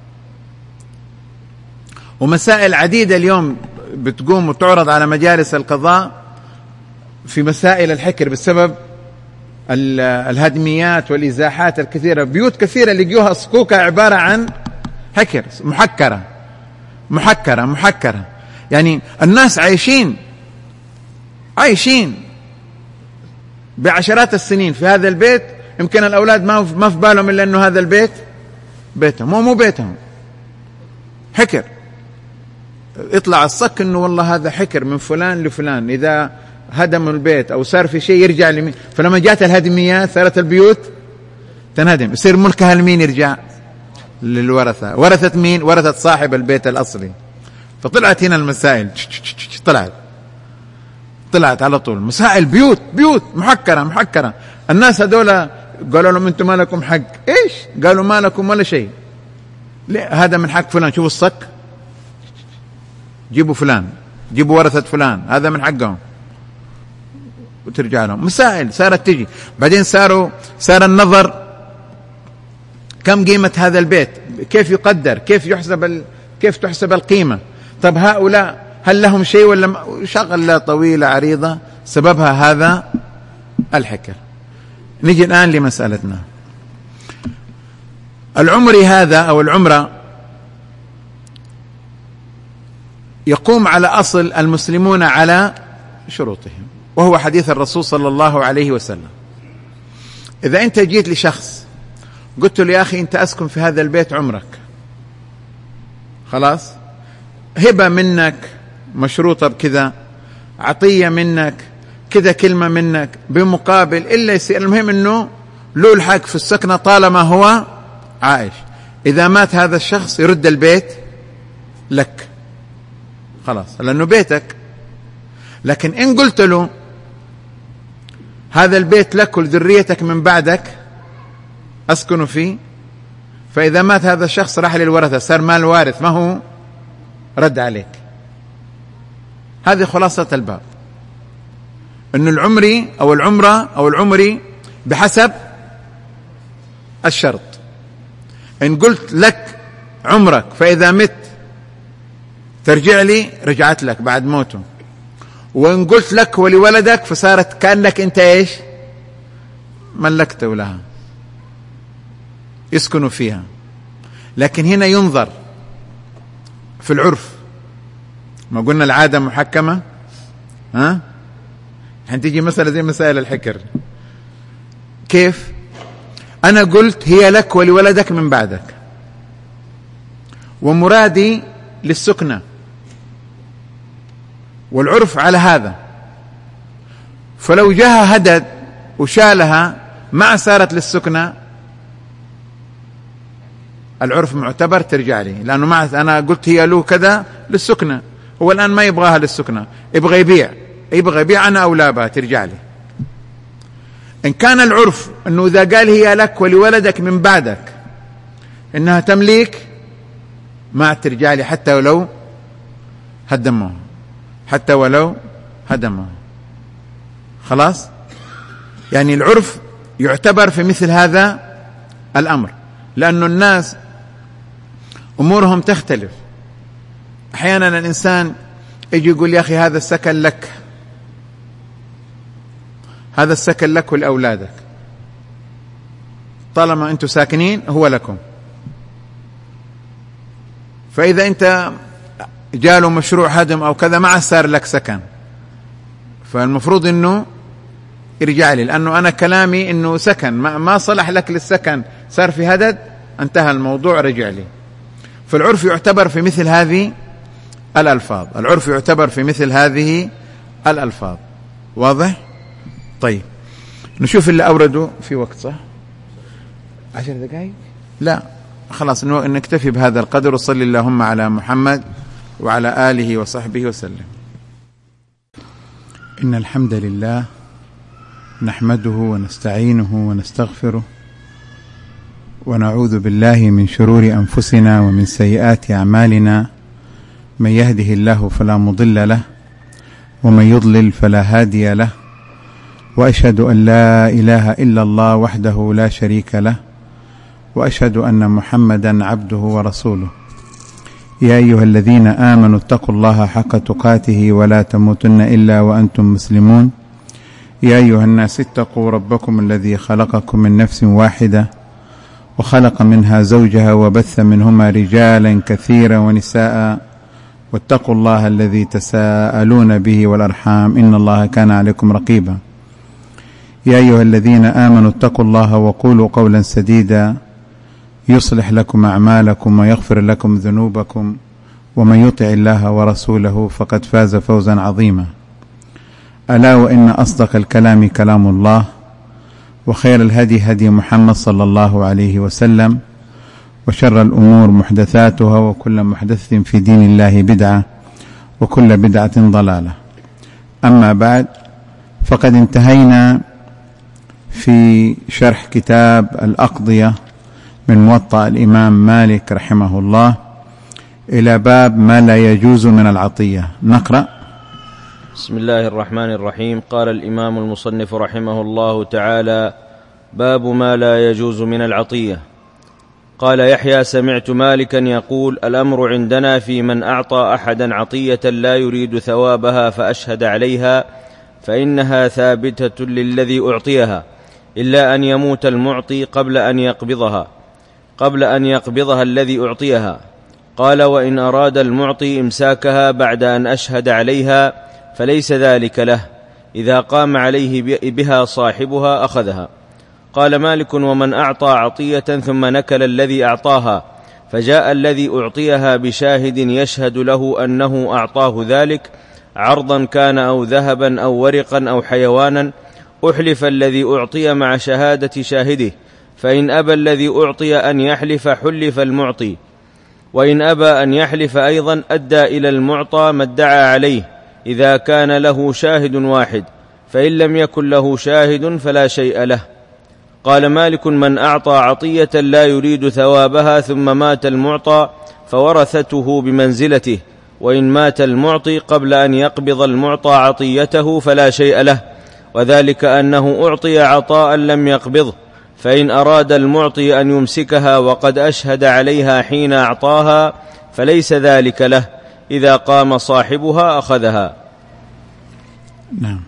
ومسائل عديدة اليوم بتقوم وتعرض على مجالس القضاء في مسائل الحكر بسبب الهدميات والإزاحات الكثيرة. بيوت كثيرة لقيوها صكوكة عبارة عن حكر، محكرة محكرة محكرة. يعني الناس عايشين عايشين بعشرات السنين في هذا البيت، يمكن الأولاد ما ما في بالهم إلا أنه هذا البيت بيتهم. مو مو بيتهم، حكر. يطلع الصك أنه والله هذا حكر من فلان لفلان، إذا هدم البيت أو صار في شيء يرجع لمين. فلما جاءت الهدميات صارت البيوت تنهدم، يصير ملكها لمين؟ يرجع للورثة. ورثة مين؟ ورثة صاحب البيت الأصلي. فطلعت هنا المسائل، طلعت طلعت على طول مسائل بيوت بيوت محكرة محكرة. الناس هذول قالوا لهم أنتم ما لكم حق. إيش؟ قالوا ما لكم ولا شيء. هذا من حق فلان. شوفوا الصك، جيبوا فلان، جيبوا ورثة فلان، هذا من حقهم، وترجع لهم. مسائل صارت تجي. بعدين صاروا صار النظر كم قيمة هذا البيت، كيف يقدر، كيف يحسب ال... كيف تحسب القيمة. طب هؤلاء هل لهم شيء ولا شغلة طويلة عريضة سببها هذا الحكر. نجي الآن لمسألتنا. العمري هذا أو العمرة يقوم على أصل المسلمون على شروطهم، وهو حديث الرسول صلى الله عليه وسلم. إذا أنت جيت لشخص قلت له يا أخي أنت أسكن في هذا البيت عمرك، خلاص، هبة منك مشروطة بكذا، عطية منك كذا، كلمة منك بمقابل إلا يصير. المهم أنه له الحق في السكنة طالما هو عايش. إذا مات هذا الشخص يرد البيت لك، خلاص، لأنه بيتك. لكن إن قلت له هذا البيت لك ولذريتك من بعدك أسكنوا فيه، فإذا مات هذا الشخص راح للورثة، صار مال وارث، ما هو رد عليك. هذه خلاصة الباب، أن العمري أو العمرة أو العمري بحسب الشرط. إن قلت لك عمرك فإذا مت ترجع لي، رجعت لك بعد موته. وإن قلت لك ولولدك فصارت كأنك أنت إيش؟ ملكته لها، يسكنوا فيها. لكن هنا ينظر في العرف، ما قلنا العادة محكمة. ها هنتيجي مسألة زي مسائل الحكر. كيف؟ أنا قلت هي لك ولولدك من بعدك، ومرادي للسكنة، والعرف على هذا. فلو جاها هدد وشالها ما صارت للسكنة، العرف معتبر، ترجع لي، لأنه ما أنا قلت هي له كذا للسكنة، هو الآن ما يبغاها للسكنة، يبغى يبيع يبغى يبيع أنا أولى بها، ترجع لي. إن كان العرف أنه إذا قال هي لك ولولدك من بعدك إنها تمليك، ما ترجع لي حتى ولو هدموه، حتى ولو هدموه. خلاص. يعني العرف يعتبر في مثل هذا الأمر، لأن الناس أمورهم تختلف. أحيانا الإنسان يجي يقول يا أخي هذا السكن لك، هذا السكن لك ولأولادك، طالما أنتم ساكنين هو لكم. فإذا أنت جاله مشروع هدم أو كذا ما صار لك سكن، فالمفروض أنه ارجع لي، لأنه أنا كلامي أنه سكن ما صلح لك للسكن، صار في هدد، انتهى الموضوع، رجع لي. فالعرف يعتبر في مثل هذه الألفاظ، العرف يعتبر في مثل هذه الألفاظ. واضح؟ طيب نشوف اللي أوردوا في وقت، صح؟ عشر دقائق؟ لا خلاص نكتفي بهذا القدر. وصلي اللهم على محمد وعلى آله وصحبه وسلم. إن الحمد لله نحمده ونستعينه ونستغفره ونعوذ بالله من شرور أنفسنا ومن سيئات أعمالنا، من يهده الله فلا مضل له ومن يضلل فلا هادي له، وأشهد أن لا إله إلا الله وحده لا شريك له، وأشهد أن محمدا عبده ورسوله. يا أيها الذين آمنوا اتقوا الله حق تقاته ولا تموتن إلا وأنتم مسلمون. يا أيها الناس اتقوا ربكم الذي خلقكم من نفس واحدة وخلق منها زوجها وبث منهما رجالا كثيرا ونساء، واتقوا الله الذي تساءلون به والأرحام إن الله كان عليكم رقيبا. يا أيها الذين آمنوا اتقوا الله وقولوا قولا سديدا يصلح لكم أعمالكم ويغفر لكم ذنوبكم، ومن يطع الله ورسوله فقد فاز فوزا عظيما. ألا وإن أصدق الكلام كلام الله، وخير الهدي هدي محمد صلى الله عليه وسلم، وشر الأمور محدثاتها، وكل محدثة في دين الله بدعة، وكل بدعة ضلالة. أما بعد، فقد انتهينا في شرح كتاب الأقضية من موطأ الإمام مالك رحمه الله إلى باب ما لا يجوز من العطية. نقرأ. بسم الله الرحمن الرحيم. قال الإمام المصنف رحمه الله تعالى: باب ما لا يجوز من العطية. قال يحيى: سمعت مالكا يقول: الأمر عندنا في من أعطى أحدا عطية لا يريد ثوابها فأشهد عليها فإنها ثابتة للذي أعطيها، إلا أن يموت المعطي قبل أن يقبضها قبل أن يقبضها الذي أعطيها. قال: وإن أراد المعطي إمساكها بعد أن أشهد عليها فليس ذلك له، إذا قام عليه بها صاحبها أخذها. قال مالك: ومن أعطى عطية ثم نكل الذي أعطاها، فجاء الذي أعطيها بشاهد يشهد له أنه أعطاه ذلك، عرضا كان أو ذهبا أو ورقا أو حيوانا، أحلف الذي أعطي مع شهادة شاهده، فإن أبى الذي أعطي أن يحلف حلف المعطي، وإن أبى أن يحلف أيضا أدى إلى المعطى ما ادعى عليه، إذا كان له شاهد واحد، فإن لم يكن له شاهد فلا شيء له. قال مالك: من أعطى عطية لا يريد ثوابها ثم مات المعطى فورثته بمنزلته، وإن مات المعطي قبل أن يقبض المعطى عطيته فلا شيء له، وذلك أنه أعطي عطاء لم يقبضه، فإن أراد المعطي أن يمسكها وقد أشهد عليها حين أعطاها فليس ذلك له، إذا قام صاحبها أخذها. نعم.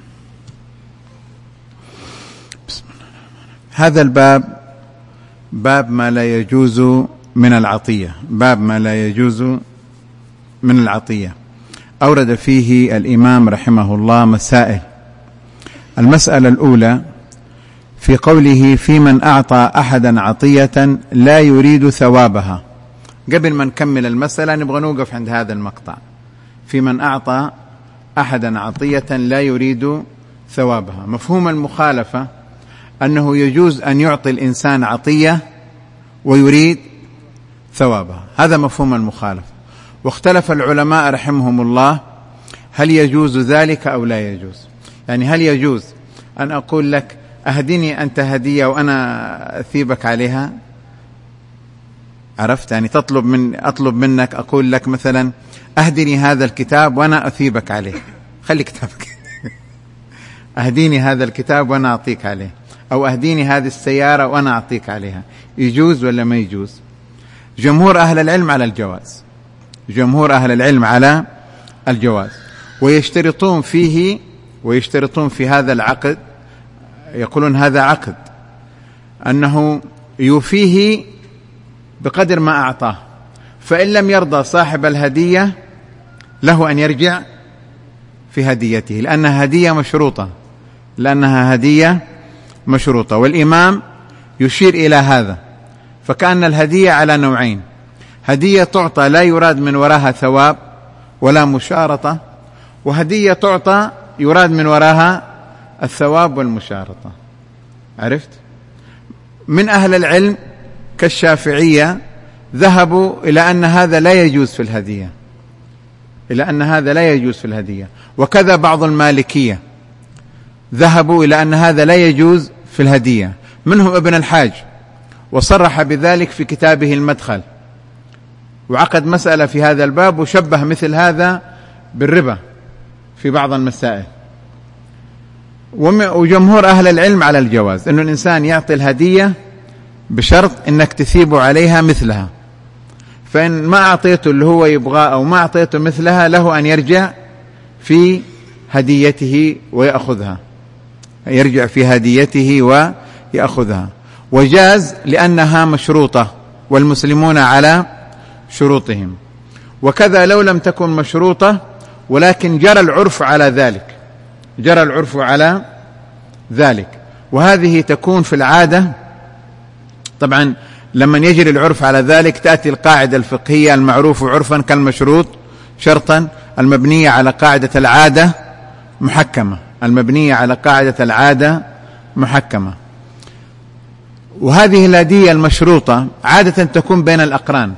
بسم الله. هذا الباب باب ما لا يجوز من العطية، باب ما لا يجوز من العطية. أورد فيه الإمام رحمه الله مسائل. المسألة الأولى في قوله: في من أعطى أحدا عطية لا يريد ثوابها. قبل ما نكمل المسألة نبغى نوقف عند هذا المقطع: في من أعطى أحدا عطية لا يريد ثوابها. مفهوم المخالفة أنه يجوز أن يعطي الإنسان عطية ويريد ثوابها، هذا مفهوم المخالفة. واختلف العلماء رحمهم الله هل يجوز ذلك أو لا يجوز. يعني هل يجوز أن أقول لك أهدني أنت هدية وأنا أثيبك عليها؟ عرفت؟ يعني تطلب من أطلب منك، أقول لك مثلا أهدني هذا الكتاب وأنا أثيبك عليه، خلي كتابك أهديني هذا الكتاب وأنا أعطيك عليه، أو أهديني هذه السيارة وأنا أعطيك عليها. يجوز ولا ما يجوز؟ جمهور أهل العلم على الجواز، جمهور أهل العلم على الجواز. ويشترطون فيه ويشترطون في هذا العقد، يقولون هذا عقد، أنه يوفيه بقدر ما أعطاه، فإن لم يرضى صاحب الهدية له أن يرجع في هديته، لأنها هدية مشروطة لأنها هدية مشروطة. والإمام يشير إلى هذا، فكأن الهدية على نوعين: هدية تعطى لا يراد من وراها ثواب ولا مشارطة، وهدية تعطى يراد من وراها الثواب والمشارطة. عرفت؟ من أهل العلم كالشافعية ذهبوا إلى أن هذا لا يجوز في الهدية، إلى أن هذا لا يجوز في الهدية، وكذا بعض المالكية ذهبوا إلى أن هذا لا يجوز في الهدية، منهم ابن الحاج، وصرح بذلك في كتابه المدخل، وعقد مسألة في هذا الباب وشبه مثل هذا بالربا في بعض المسائل. وجمهور أهل العلم على الجواز، أنه الإنسان يعطي الهدية بشرط أنك تثيب عليها مثلها، فإن ما أعطيته اللي هو يبغاه أو ما أعطيته مثلها له أن يرجع في هديته ويأخذها، يرجع في هديته ويأخذها. وجاز لأنها مشروطة والمسلمون على شروطهم. وكذا لو لم تكن مشروطة ولكن جرى العرف على ذلك، جرى العرف على ذلك، وهذه تكون في العادة. طبعا لما يجري العرف على ذلك تأتي القاعدة الفقهية: المعروف عرفا كالمشروط شرطا، المبنية على قاعدة العادة محكمة، المبنية على قاعدة العادة محكمة. وهذه الهدية المشروطة عادة تكون بين الأقران،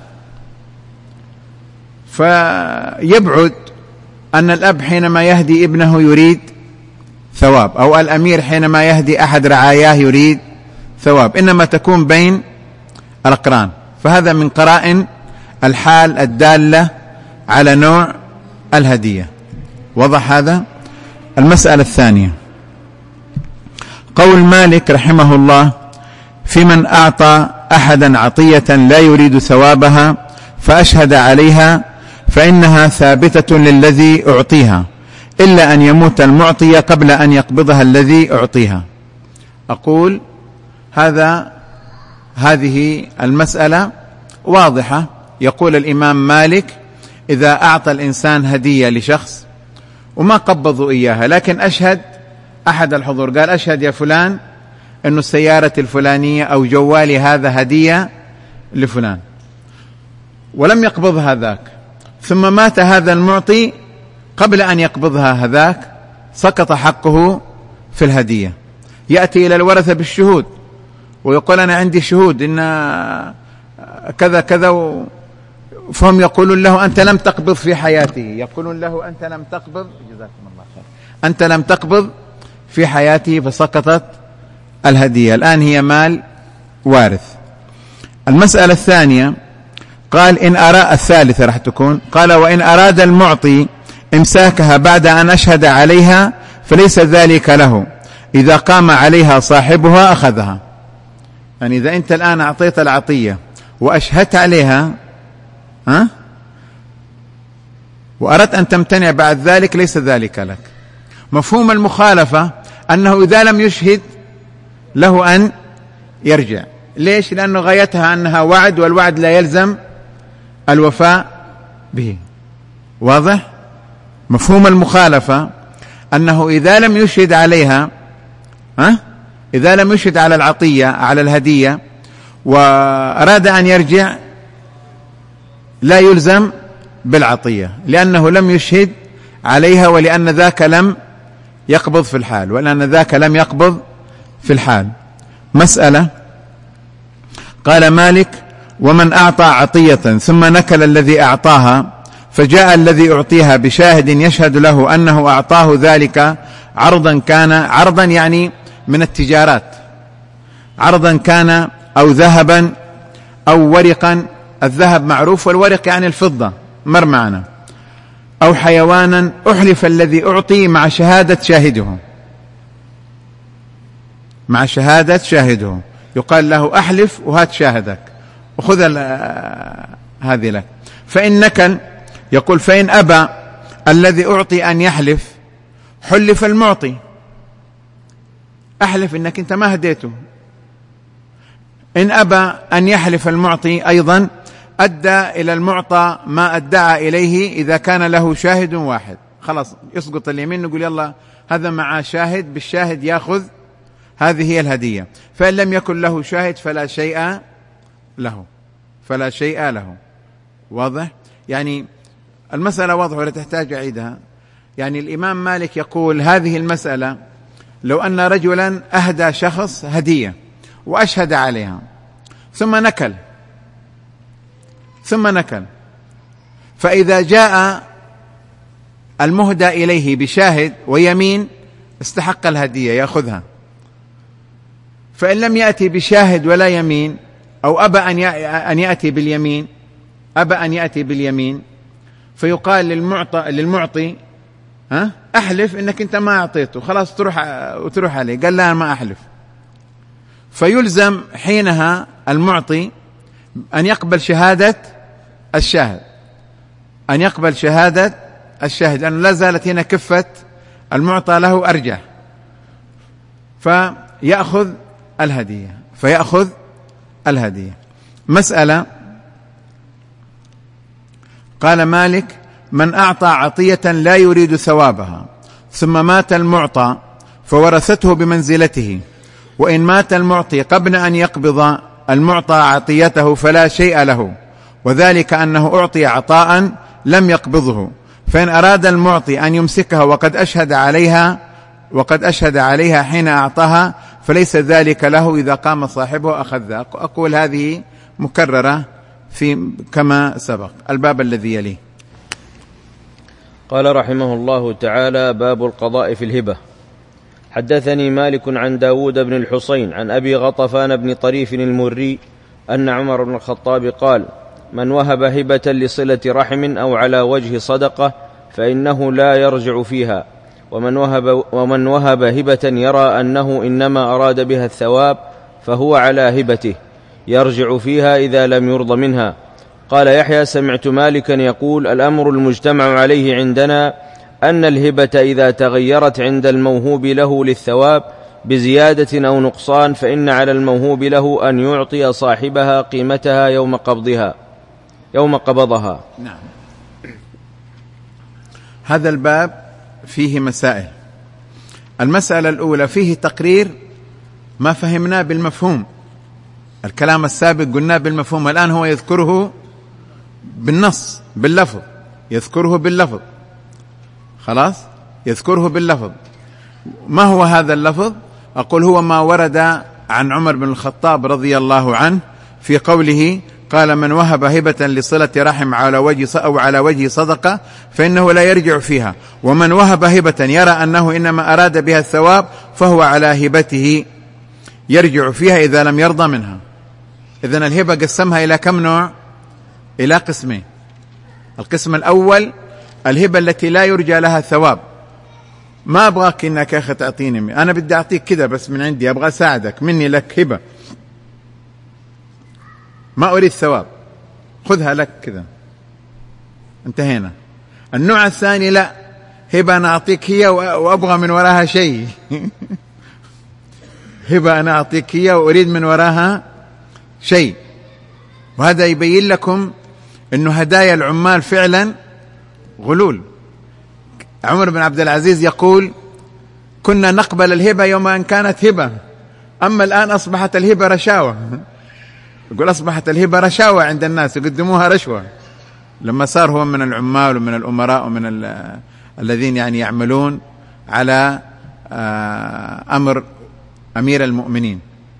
فيبعد أن الأب حينما يهدي ابنه يريد ثواب، أو الأمير حينما يهدي أحد رعاياه يريد ثواب، إنما تكون بين الأقران. فهذا من قرائن الحال الدالة على نوع الهدية. وضح هذا؟ المسألة الثانية، قول مالك رحمه الله في من أعطى أحدا عطية لا يريد ثوابها فأشهد عليها فإنها ثابتة للذي أعطيها إلا أن يموت المعطي قبل أن يقبضها الذي أعطيها. أقول هذا هذه المسألة واضحة. يقول الإمام مالك: إذا أعطى الإنسان هدية لشخص وما قبضوا إياها، لكن أشهد أحد الحضور، قال: أشهد يا فلان أن السيارة الفلانية أو جوالي هذا هدية لفلان، ولم يقبضها ذاك، ثم مات هذا المعطي قبل أن يقبضها هذاك، سقط حقه في الهدية. يأتي إلى الورثة بالشهود ويقول: أنا عندي شهود إن كذا كذا، فهم يقولون له: أنت لم تقبض في حياته، يقولون له: أنت لم تقبض، جزاكم الله خير، أنت لم تقبض في حياته، فسقطت الهدية، الآن هي مال وارث. المسألة الثانية قال: إن أراد الثالثة راح تكون، قال: وإن أراد المعطي إمساكها بعد أن أشهد عليها فليس ذلك له، إذا قام عليها صاحبها أخذها. يعني إذا أنت الآن أعطيت العطية وأشهدت عليها ها وأردت أن تمتنع بعد ذلك ليس ذلك لك. مفهوم المخالفة أنه إذا لم يشهد له أن يرجع. ليش؟ لأنه غايتها أنها وعد، والوعد لا يلزم الوفاء به. واضح؟ مفهوم المخالفة أنه إذا لم يشهد عليها ها إذا لم يشهد على العطية على الهدية وأراد أن يرجع لا يلزم بالعطية، لأنه لم يشهد عليها، ولأن ذاك لم يقبض في الحال ولأن ذاك لم يقبض في الحال. مسألة، قال مالك: ومن أعطى عطية ثم نكل الذي أعطاها فجاء الذي أعطيها بشاهد يشهد له أنه أعطاه ذلك عرضا كان، عرضا يعني من التجارات، عرضا كان أو ذهبا أو ورقا، الذهب معروف والورق يعني الفضة مر معنا، أو حيوانا، أحلف الذي أعطي مع شهادة شاهده، مع شهادة شاهده، يقال له: أحلف وهات شاهدك وخذ هذه لك. فإن نكل، يقول: فإن أبى الذي أعطي أن يحلف حلف المعطي، أحلف إنك أنت ما هديته، إن أبى أن يحلف المعطي أيضا أدى إلى المعطى ما أدعى إليه إذا كان له شاهد واحد، خلاص يسقط اليمين، نقول يلا هذا مع شاهد، بالشاهد يأخذ، هذه هي الهدية. فإن لم يكن له شاهد فلا شيء له، فلا شيء له. واضح؟ يعني المسألة واضحة ولا تحتاج أعيدها. يعني الإمام مالك يقول هذه المسألة لو أن رجلا أهدى شخص هدية وأشهد عليها ثم نكل ثم نكل فإذا جاء المهدى إليه بشاهد ويمين استحق الهدية يأخذها. فإن لم يأتي بشاهد ولا يمين أو أبى أن يأتي باليمين أبى أن يأتي باليمين فيقال للمعطى للمعطي ها أحلف إنك أنت ما أعطيته، خلاص تروح وتروح عليه. قال لا ما أحلف، فيلزم حينها المعطي أن يقبل شهادة الشاهد، أن يقبل شهادة الشاهد، لأنه لا زالت هنا كفة المعطى له أرجح، فيأخذ الهدية فيأخذ الهدية. مسألة قال مالك: من أعطى عطية لا يريد ثوابها ثم مات المعطى فورثته بمنزلته، وإن مات المعطي قبل أن يقبض المعطى عطيته فلا شيء له، وذلك أنه أعطي عطاء لم يقبضه، فإن أراد المعطي أن يمسكها وقد أشهد عليها وقد أشهد عليها حين أعطاها فليس ذلك له، إذا قام صاحبه أخذها. أقول هذه مكررة في كما سبق. الباب الذي يليه. قال رحمه الله تعالى: باب القضاء في الهبة. حدثني مالك عن داود بن الحصين عن أبي غطفان بن طريف المري أن عمر بن الخطاب قال: من وهب هبة لصلة رحم أو على وجه صدقة فإنه لا يرجع فيها، ومن وهب, ومن وهب هبة يرى أنه إنما أراد بها الثواب فهو على هبته يرجع فيها إذا لم يرض منها. قال يحيى: سمعت مالكا يقول: الأمر المجتمع عليه عندنا أن الهبة إذا تغيرت عند الموهوب له للثواب بزيادة أو نقصان فإن على الموهوب له أن يعطي صاحبها قيمتها يوم قبضها يوم قبضها. نعم. هذا الباب فيه مسائل. المسألة الأولى فيه تقرير ما فهمناه بالمفهوم، الكلام السابق قلناه بالمفهوم، الآن هو يذكره بالنص باللفظ، يذكره باللفظ، خلاص يذكره باللفظ. ما هو هذا اللفظ؟ أقول هو ما ورد عن عمر بن الخطاب رضي الله عنه في قوله: قال: من وهب هبة لصلة رحم على وجه أو على وجه صدقة فإنه لا يرجع فيها، ومن وهب هبة يرى أنه إنما أراد بها الثواب فهو على هبته يرجع فيها إذا لم يرضى منها. إذن الهبة قسمها إلى كم نوع؟ إلى قسمين. القسم الأول الهبة التي لا يرجى لها ثواب، ما أبغاك إنك يا أخي تعطيني، أنا بدي أعطيك كذا بس من عندي، أبغى أساعدك، مني لك هبة، ما أريد ثواب، خذها لك كذا، انتهينا. النوع الثاني لا، هبة أنا أعطيك هي وأبغى من وراها شيء هبة أنا أعطيك هي وأريد من وراها شيء. وهذا يبين لكم أنه هدايا العمال فعلا غلول. عمر بن عبد العزيز يقول: كنا نقبل الهبة يوم أن كانت هبة، أما الآن أصبحت الهبة رشاوة. يقول أصبحت الهبة رشاوة عند الناس، يقدموها رشوة، لما صار هو من العمال ومن الأمراء ومن الذين يعني يعملون على أمر أمير المؤمنين.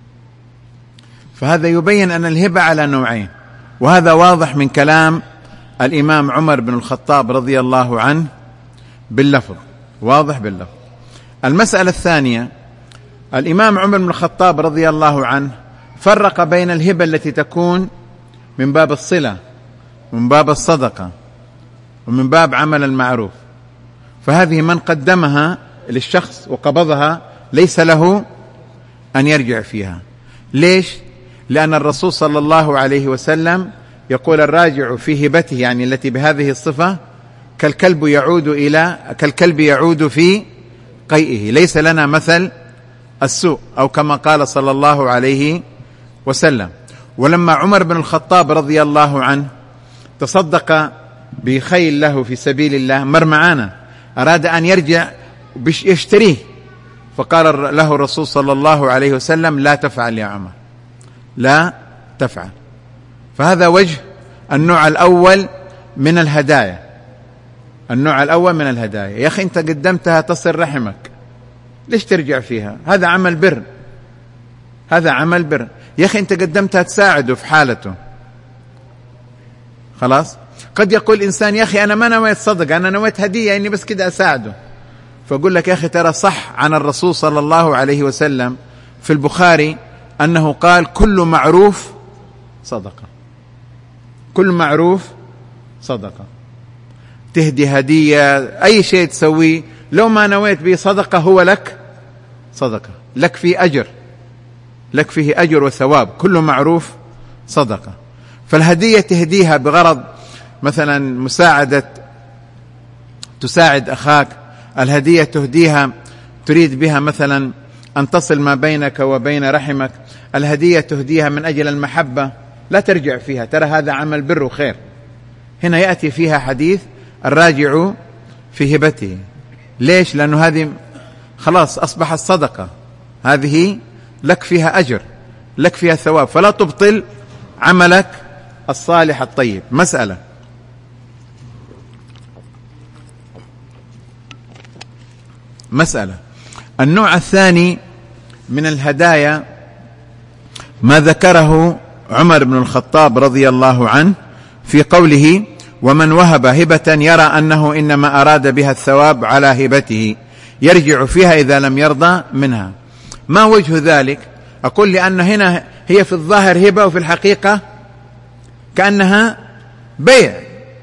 فهذا يبين أن الهبة على نوعين، وهذا واضح من كلام الإمام عمر بن الخطاب رضي الله عنه باللفظ، واضح باللفظ. المسألة الثانية، الإمام عمر بن الخطاب رضي الله عنه فرق بين الهبة التي تكون من باب الصلة ومن باب الصدقة ومن باب عمل المعروف، فهذه من قدمها للشخص وقبضها ليس له أن يرجع فيها. ليش؟ لأن الرسول صلى الله عليه وسلم يقول: الراجع في هبته، يعني التي بهذه الصفة، كالكلب يعود إلى كالكلب يعود في قيئه، ليس لنا مثل السوء، أو كما قال صلى الله عليه وسلم. ولما عمر بن الخطاب رضي الله عنه تصدق بخيل له في سبيل الله، مر معانا، أراد أن يرجع يشتريه، فقال له الرسول صلى الله عليه وسلم: لا تفعل يا عمر، لا تفعل. فهذا وجه النوع الأول من الهدايا. النوع الأول من الهدايا، يا أخي أنت قدمتها تصل رحمك، ليش ترجع فيها؟ هذا عمل بر، هذا عمل بر. يا أخي أنت قدمتها تساعده في حالته، خلاص. قد يقول إنسان: يا أخي أنا ما نويت صدقة، أنا نويت هدية، إني بس كده أساعده. فأقول لك: يا أخي ترى صح عن الرسول صلى الله عليه وسلم في البخاري أنه قال: كل معروف صدقة، كل معروف صدقة. تهدي هدية، أي شيء تسويه لو ما نويت به صدقة هو لك صدقة، لك فيه أجر، لك فيه أجر وثواب. كل معروف صدقة. فالهدية تهديها بغرض مثلا مساعدة، تساعد أخاك. الهدية تهديها تريد بها مثلا أن تصل ما بينك وبين رحمك. الهدية تهديها من أجل المحبة، لا ترجع فيها، ترى هذا عمل بر وخير. هنا يأتي فيها حديث الراجع في هبته. ليش؟ لأنه هذه خلاص أصبحت صدقة، هذه لك فيها أجر، لك فيها ثواب، فلا تبطل عملك الصالح الطيب. مسألة مسألة النوع الثاني من الهدايا ما ذكره عمر بن الخطاب رضي الله عنه في قوله: ومن وهب هبة يرى أنه إنما أراد بها الثواب على هبته يرجع فيها إذا لم يرضى منها. ما وجه ذلك؟ أقول لأن هنا هي في الظاهر هبة، وفي الحقيقة كأنها بيع.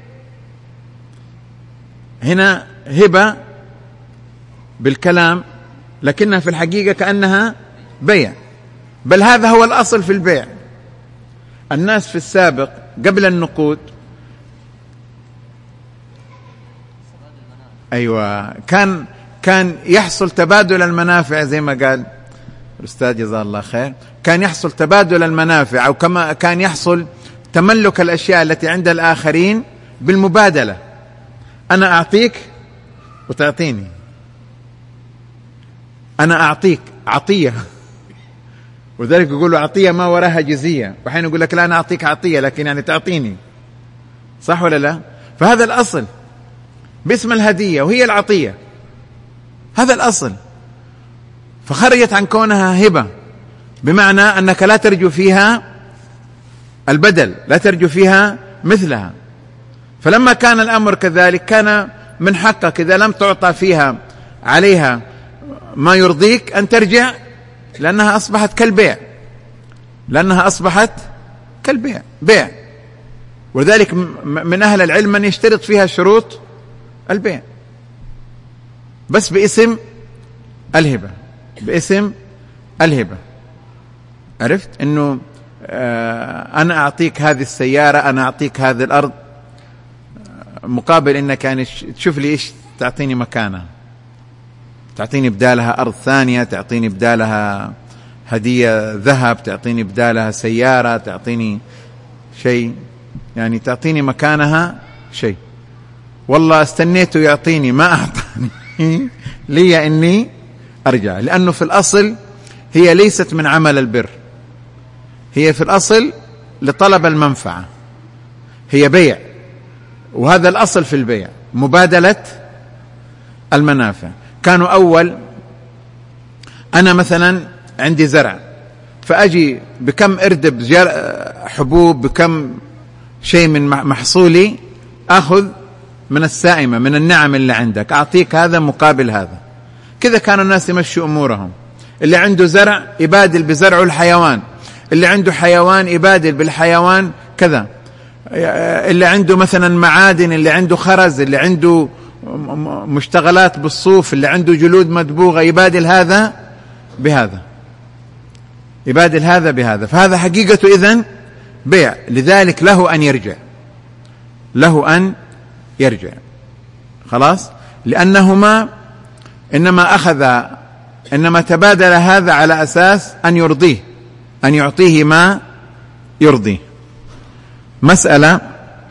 هنا هبة بالكلام، لكنها في الحقيقة كأنها بيع. بل هذا هو الأصل في البيع. الناس في السابق قبل النقود أيوة كان كان يحصل تبادل المنافع، زي ما قال الأستاذ جزاه الله خير، كان يحصل تبادل المنافع، أو كما كان يحصل تملك الأشياء التي عند الآخرين بالمبادلة. أنا أعطيك وتعطيني، أنا أعطيك عطية، وذلك يقولوا عطية ما وراها جزية، وحين يقول لك لا أنا أعطيك عطية لكن يعني تعطيني، صح ولا لا؟ فهذا الأصل باسم الهدية وهي العطية، هذا الأصل. فخرجت عن كونها هبة، بمعنى أنك لا ترجو فيها البدل، لا ترجو فيها مثلها. فلما كان الأمر كذلك كان من حقك إذا لم تعطى فيها عليها ما يرضيك أن ترجع، لأنها أصبحت كالبيع، لأنها أصبحت كالبيع، بيع. وذلك من أهل العلم من يشترط فيها شروط البيع بس باسم الهبة، باسم الهبة. عرفت أنه آه أنا أعطيك هذه السيارة، أنا أعطيك هذه الأرض، مقابل أنك يعني تشوف لي إيش تعطيني مكانها، تعطيني بدالها أرض ثانية، تعطيني بدالها هدية ذهب، تعطيني بدالها سيارة، تعطيني شيء، يعني تعطيني مكانها شيء. والله استنيته يعطيني ما أعطاني لي أني أرجع، لأنه في الأصل هي ليست من عمل البر، هي في الأصل لطلب المنفعة، هي بيع. وهذا الأصل في البيع، مبادلة المنافع. كانوا أول أنا مثلا عندي زرع، فأجي بكم أردب حبوب، بكم شيء من محصولي أخذ من السائمة، من النعم اللي عندك، أعطيك هذا مقابل هذا. كذا كانوا الناس يمشوا أمورهم. اللي عنده زرع يبادل بزرعه الحيوان، اللي عنده حيوان يبادل بالحيوان كذا، اللي عنده مثلا معادن، اللي عنده خرز، اللي عنده مشتغلات بالصوف، اللي عنده جلود مدبوغة، يبادل هذا بهذا، يبادل هذا بهذا. فهذا حقيقته إذن بيع. لذلك له أن يرجع، له أن يرجع خلاص، لأنهما إنما أخذ إنما تبادل هذا على أساس أن يرضيه، أن يعطيه ما يرضيه. مسألة.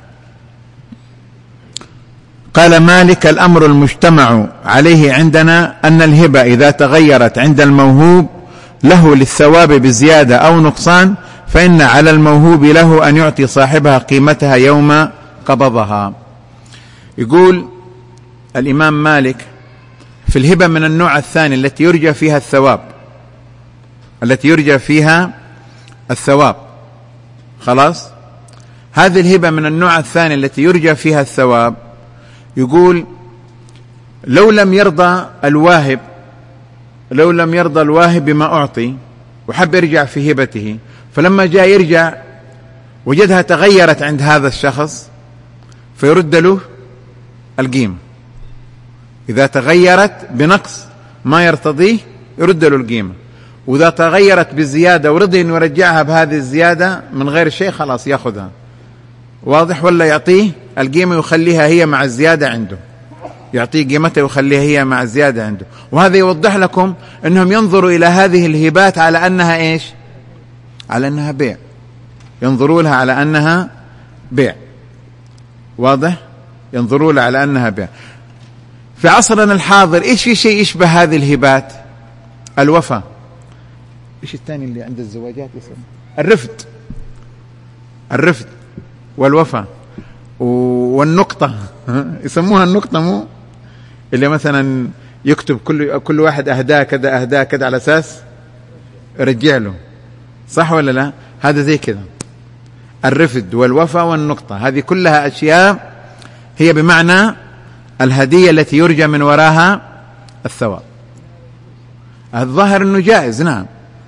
قال مالك: الأمر المجتمع عليه عندنا أن الهبة إذا تغيرت عند الموهوب له للثواب بزيادة أو نقصان فإن على الموهوب له أن يعطي صاحبها قيمتها يوم قبضها. يقول الإمام مالك: في الهبة من النوع الثاني التي يرجى فيها الثواب التي يرجى فيها الثواب خلاص، هذه الهبة من النوع الثاني التي يرجى فيها الثواب، يقول: لو لم يرضى الواهب لو لم يرضى الواهب بما أعطي وحب يرجع في هبته، فلما جاء يرجع وجدها تغيرت عند هذا الشخص فيرد له القيمة. إذا تغيرت بنقص ما يرتضيه يرد له القيمة، وإذا تغيرت بزيادة ورضي أن يرجعها بهذه الزيادة من غير شيء خلاص يأخذها. واضح؟ ولا يعطيه القيمة ويخليها هي مع الزيادة عنده، يعطيه قيمته ويخليها هي مع الزيادة عنده. وهذا يوضح لكم أنهم ينظروا إلى هذه الهبات على أنها إيش؟ على أنها بيع، ينظروا لها على أنها بيع. واضح؟ ينظروا لها على أنها بيع. في عصرنا الحاضر إيش في شيء يشبه هذه الهبات؟ الوفاء. إيش الثاني اللي عند الزواجات يسمى؟ الرفد. الرفد والوفاء والنقطة يسموها النقطة، مو اللي مثلا يكتب كل كل واحد أهداه كذا أهداه كذا على أساس يرجع له، صح ولا لا؟ هذا زي كذا. الرفد والوفاء والنقطة هذه كلها أشياء هي بمعنى الهدية التي يرجى من وراها الثواب. الظاهر أنه جائز، نعم،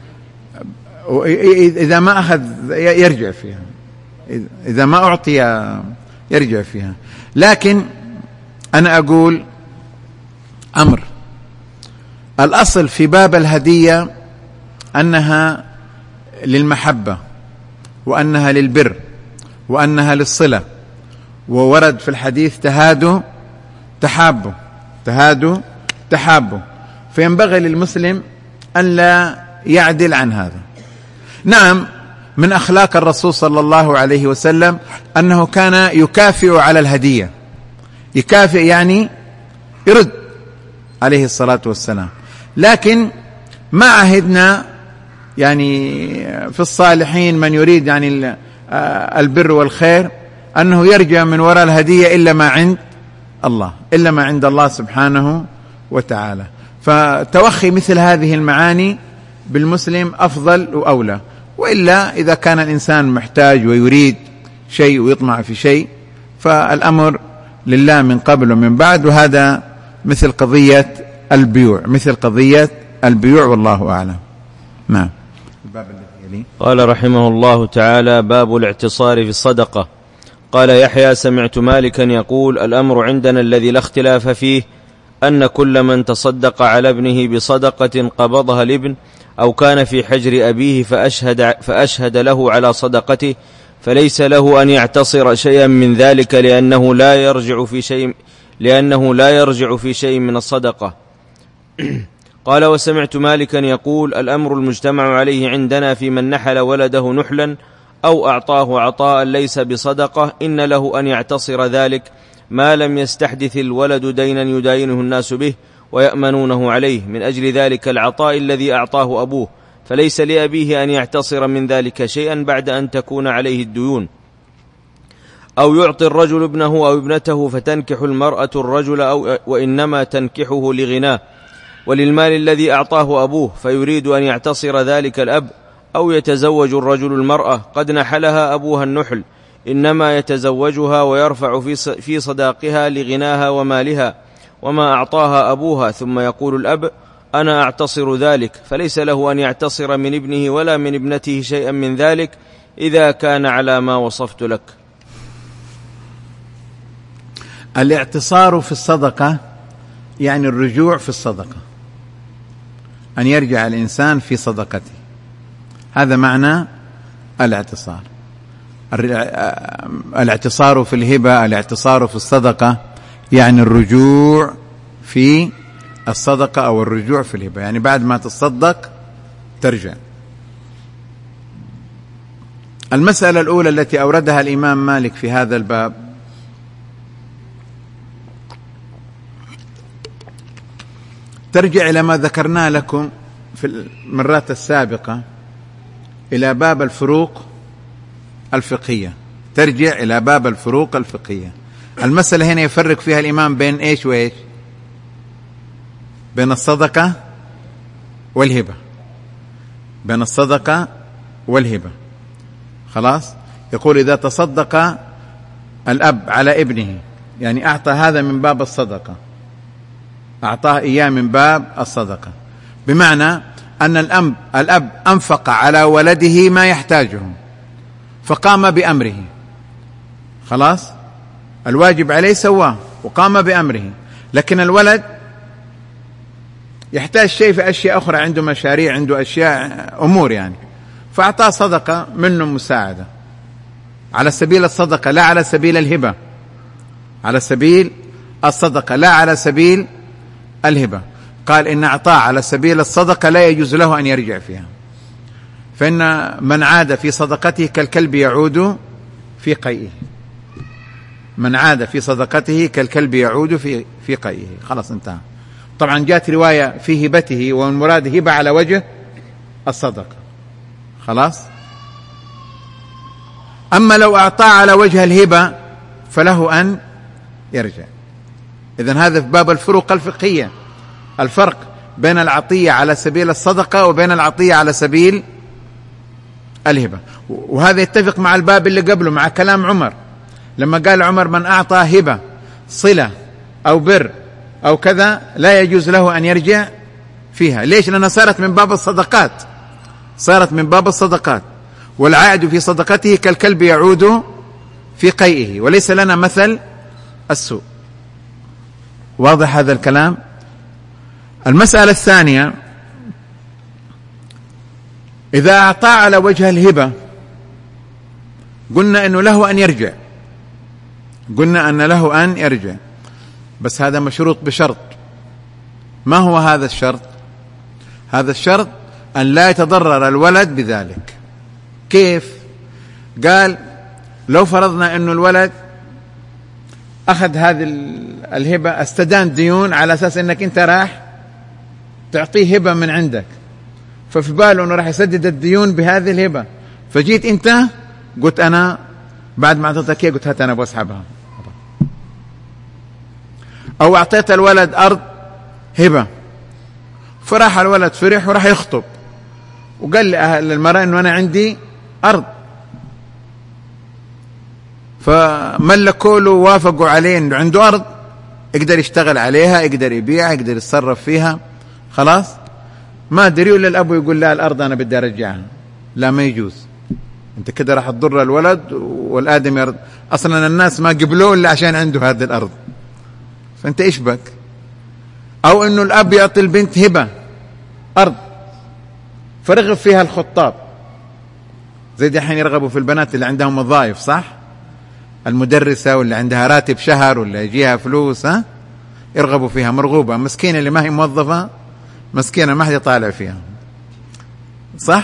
إذا ما أخذ يرجع فيها، إذا ما أعطي يرجع فيها. لكن أنا أقول أمر: الأصل في باب الهدية أنها للمحبة وأنها للبر وأنها للصلة، وورد في الحديث تهادوا تحابوا تهادوا تحابوا، فينبغي للمسلم أن لا يعدل عن هذا. نعم، من أخلاق الرسول صلى الله عليه وسلم أنه كان يكافئ على الهدية، يكافئ يعني يرد عليه الصلاة والسلام، لكن ما عهدنا يعني في الصالحين من يريد يعني البر والخير أنه يرجع من وراء الهدية إلا ما عند الله، إلا ما عند الله سبحانه وتعالى. فتوخي مثل هذه المعاني بالمسلم أفضل وأولى. وإلا إذا كان الإنسان محتاج ويريد شيء ويطمع في شيء فالأمر لله من قبل ومن بعد، وهذا مثل قضية البيوع مثل قضية البيوع والله أعلم. نعم. الباب الذي يلي. قال رحمه الله تعالى: باب الاعتصار في الصدقة. قال يحيى: سمعت مالكا يقول: الأمر عندنا الذي لا اختلاف فيه أن كل من تصدق على ابنه بصدقة قبضها الابن أو كان في حجر أبيه فأشهد, فأشهد له على صدقته فليس له أن يعتصر شيئا من ذلك لأنه لا يرجع في شيء لأنه لا يرجع في شيء من الصدقة. قال: وسمعت مالكا يقول: الأمر المجتمع عليه عندنا في من نحل ولده نحلا أو أعطاه عطاء ليس بصدقة إن له أن يعتصر ذلك ما لم يستحدث الولد دينا يداينه الناس به ويأمنونه عليه من أجل ذلك العطاء الذي أعطاه أبوه، فليس لأبيه أن يعتصر من ذلك شيئا بعد أن تكون عليه الديون. أو يعطي الرجل ابنه أو ابنته فتنكح المرأة الرجل أو وإنما تنكحه لغناه وللمال الذي أعطاه أبوه فيريد أن يعتصر ذلك الأب. أو يتزوج الرجل المرأة قد نحلها أبوها النحل إنما يتزوجها ويرفع في صداقها لغناها ومالها وما أعطاها أبوها، ثم يقول الأب: أنا أعتصر ذلك، فليس له أن يعتصر من ابنه ولا من ابنته شيئا من ذلك إذا كان على ما وصفت لك. الاعتصار في الصدقة يعني الرجوع في الصدقة، أن يرجع الإنسان في صدقته، هذا معنى الاعتصار. الاعتصار في الهبة، الاعتصار في الصدقة يعني الرجوع في الصدقة أو الرجوع في الهبة، يعني بعد ما تصدق ترجع. المسألة الأولى التي أوردها الإمام مالك في هذا الباب ترجع إلى ما ذكرنا لكم في المرات السابقة، إلى باب الفروق الفقهية. ترجع إلى باب الفروق الفقهية. المسألة هنا يفرق فيها الإمام بين إيش وإيش؟ بين الصدقة والهبة. بين الصدقة والهبة. خلاص؟ يقول إذا تصدق الأب على ابنه، يعني أعطى هذا من باب الصدقة، أعطاه إياه من باب الصدقة، بمعنى أن الأب, الأب أنفق على ولده ما يحتاجه فقام بأمره، خلاص الواجب عليه سواه وقام بأمره، لكن الولد يحتاج شيء في أشياء أخرى، عنده مشاريع، عنده أشياء أمور يعني، فأعطاه صدقة منه مساعدة على سبيل الصدقة لا على سبيل الهبة، على سبيل الصدقة لا على سبيل الهبة. قال إن أعطاه على سبيل الصدقة لا يجوز له أن يرجع فيها، فإن من عاد في صدقته كالكلب يعود في قيئه. من عاد في صدقته كالكلب يعود في في قيئه. خلاص انتهى. طبعا جاءت رواية في هبته والمراد هبة على وجه الصدقة. خلاص. أما لو أعطاه على وجه الهبة فله أن يرجع. إذن هذا في باب الفروق الفقهية، الفرق بين العطية على سبيل الصدقة وبين العطية على سبيل الهبة. وهذا يتفق مع الباب اللي قبله، مع كلام عمر لما قال عمر من أعطى هبة صلة أو بر أو كذا لا يجوز له أن يرجع فيها. ليش؟ لأنها صارت من باب الصدقات، صارت من باب الصدقات، والعائد في صدقته كالكلب يعود في قيئه، وليس لنا مثل السوء. واضح هذا الكلام؟ المسألة الثانية، إذا أعطى على وجه الهبة قلنا أنه له أن يرجع، قلنا أن له أن يرجع، بس هذا مشروط بشرط. ما هو هذا الشرط؟ هذا الشرط أن لا يتضرر الولد بذلك. كيف؟ قال لو فرضنا أنه الولد أخذ هذه الهبة، استدان ديون على أساس أنك أنت راح تعطيه هبة من عندك، ففي باله أنه راح يسدد الديون بهذه الهبة، فجيت أنت قلت أنا بعد ما أعطيتك إياه قلت هات أنا بسحبها. أو أعطيت الولد أرض هبة، فراح الولد فرح وراح يخطب وقال للمرأة أنه أنا عندي أرض، فملكوا له وافقوا عليه أنه عنده أرض يقدر يشتغل عليها، يقدر يبيعها، يقدر يتصرف فيها. خلاص ما دري ولا الأب يقول لا الأرض أنا بدي أرجعها، لا ما يجوز، أنت كده راح تضر الولد والآدم يرد. أصلا الناس ما قبلوه إلا عشان عنده هذه الأرض، فأنت إيش بك؟ أو أنه الأب يعطي البنت هبة أرض فرغب فيها الخطاب، زي دحين يرغبوا في البنات اللي عندهم وظائف، صح؟ المدرسة واللي عندها راتب شهر ولا يجيها فلوس، ها يرغبوا فيها، مرغوبة. مسكينة اللي ما هي موظفة مسكينة ما حد يطالع فيها، صح؟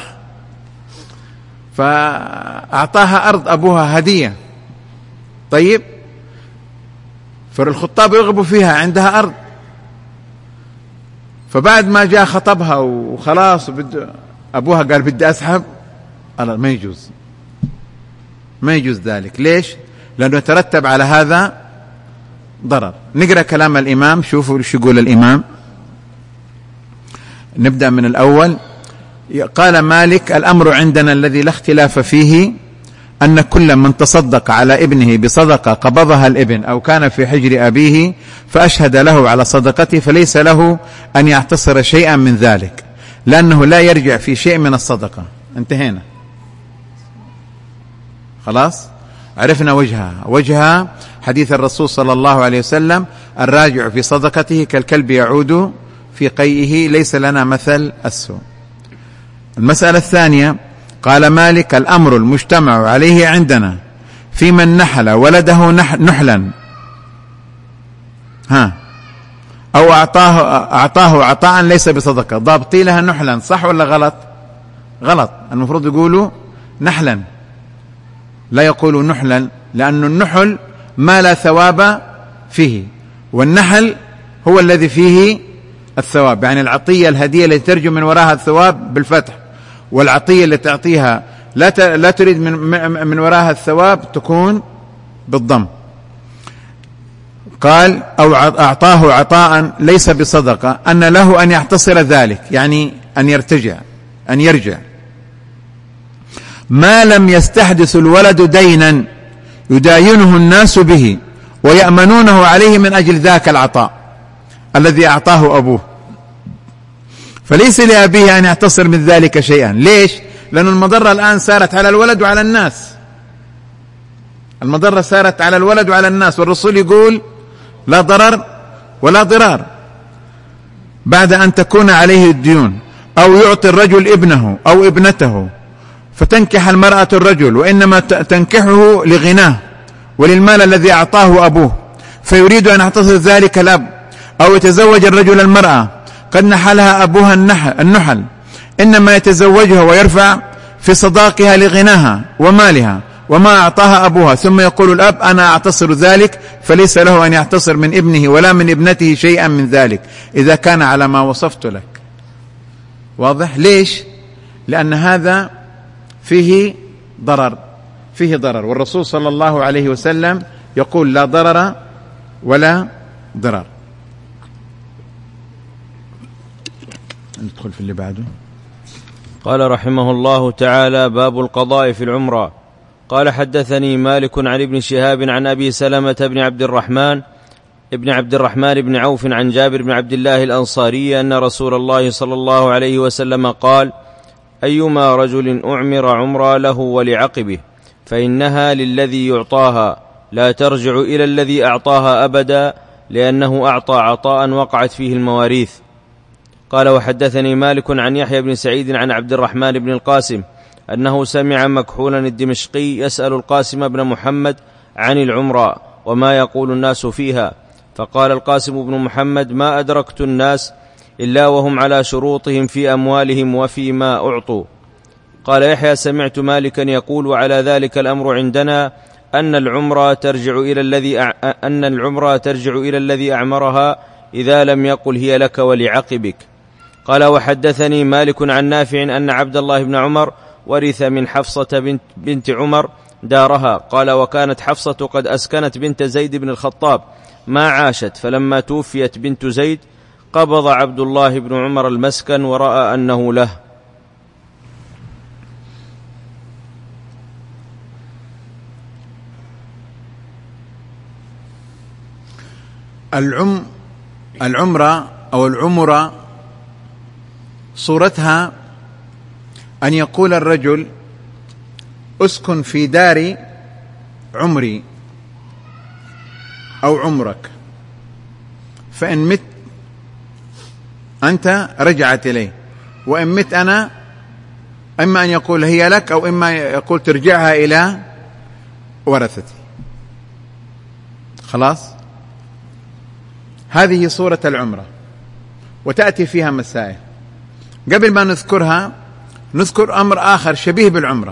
فأعطاها أرض أبوها هدية، طيب فالخطاب يرغبوا فيها، عندها أرض، فبعد ما جاء خطبها وخلاص أبوها قال بدي أسحب، الله ما يجوز، ما يجوز ذلك. ليش؟ لأنه يترتب على هذا ضرر. نقرأ كلام الإمام، شوفوا شو يقول الإمام. نبدأ من الأول. قال مالك الأمر عندنا الذي لا اختلاف فيه أن كل من تصدق على ابنه بصدقة قبضها الابن أو كان في حجر أبيه فأشهد له على صدقته فليس له أن يعتصر شيئا من ذلك، لأنه لا يرجع في شيء من الصدقة. انتهينا. خلاص عرفنا وجهها. وجهها حديث الرسول صلى الله عليه وسلم الراجع في صدقته كالكلب يعود في قيئه، ليس لنا مثل السوء. المسألة الثانية، قال مالك الأمر المجتمع عليه عندنا في من نحل ولده نحلا ها أو أعطاه, أعطاه عطاء ليس بصدقة، ضابطي لها نحلا، صح ولا غلط؟ غلط، المفروض يقولوا نحلا، لا يقول نحلا، لأن النحل ما لا ثواب فيه، والنحل هو الذي فيه الثواب، يعني العطية الهدية التي ترجو من وراها الثواب بالفتح، والعطية التي تعطيها لا لا تريد من من وراها الثواب تكون بالضم. قال أو أعطاه عطاء ليس بصدقة، أن له أن يعتصر ذلك، يعني أن يرتجع أن يرجع، ما لم يستحدث الولد دينا يداينه الناس به ويأمنونه عليه من أجل ذاك العطاء الذي أعطاه أبوه، فليس لأبيه أن يعتصر من ذلك شيئا. ليش؟ لأن المضرة الآن سارت على الولد وعلى الناس، المضرة سارت على الولد وعلى الناس، والرسول يقول لا ضرر ولا ضرار بعد أن تكون عليه الديون. أو يعطي الرجل ابنه أو ابنته فتنكح المرأة الرجل، وإنما تنكحه لغناه وللمال الذي أعطاه أبوه، فيريد أن يعتصر ذلك الأب. أو يتزوج الرجل المرأة قد نحلها أبوها النحل، إنما يتزوجها ويرفع في صداقها لغناها ومالها وما أعطاها أبوها، ثم يقول الأب أنا أعتصر ذلك، فليس له أن يعتصر من ابنه ولا من ابنته شيئا من ذلك إذا كان على ما وصفت لك. واضح؟ ليش؟ لأن هذا فيه ضرر، فيه ضرر، والرسول صلى الله عليه وسلم يقول لا ضرر ولا ضرر. ندخل في اللي بعده. قال رحمه الله تعالى: باب القضاء في العمرة. قال: حدثني مالك عن ابن شهاب عن أبي سلمة بن عبد الرحمن ابن عبد الرحمن بن عوف عن جابر بن عبد الله الأنصاري أن رسول الله صلى الله عليه وسلم قال: أيما رجل أعمر عمرا له ولعقبه فإنها للذي يعطاها لا ترجع إلى الذي أعطاها أبدا، لأنه أعطى عطاء وقعت فيه المواريث. قال: وحدثني مالك عن يحيى بن سعيد عن عبد الرحمن بن القاسم أنه سمع مكحولا الدمشقي يسأل القاسم بن محمد عن العمرة وما يقول الناس فيها، فقال القاسم بن محمد: ما أدركت الناس إلا وهم على شروطهم في أموالهم وفيما أعطوا. قال يحيى: سمعت مالكا يقول: وعلى ذلك الأمر عندنا أن العمرة ترجع إلى الذي أع... أن العمرة ترجع إلى الذي أعمرها إذا لم يقل هي لك ولعقبك. قال: وحدثني مالك عن نافع أن عبد الله بن عمر ورث من حفصة بنت, بنت عمر دارها. قال: وكانت حفصة قد أسكنت بنت زيد بن الخطاب ما عاشت، فلما توفيت بنت زيد قبض عبد الله بن عمر المسكن ورأى أنه له. العم العمرة أو العمرة صورتها أن يقول الرجل: أسكن في دار عمري أو عمرك، فإن مت أنت رجعت إليه، وإن مت أنا إما أن يقول هي لك أو إما يقول ترجعها إلى ورثتي. خلاص؟ هذه صورة العمرة، وتأتي فيها مسائل. قبل ما نذكرها نذكر أمر آخر شبيه بالعمرة.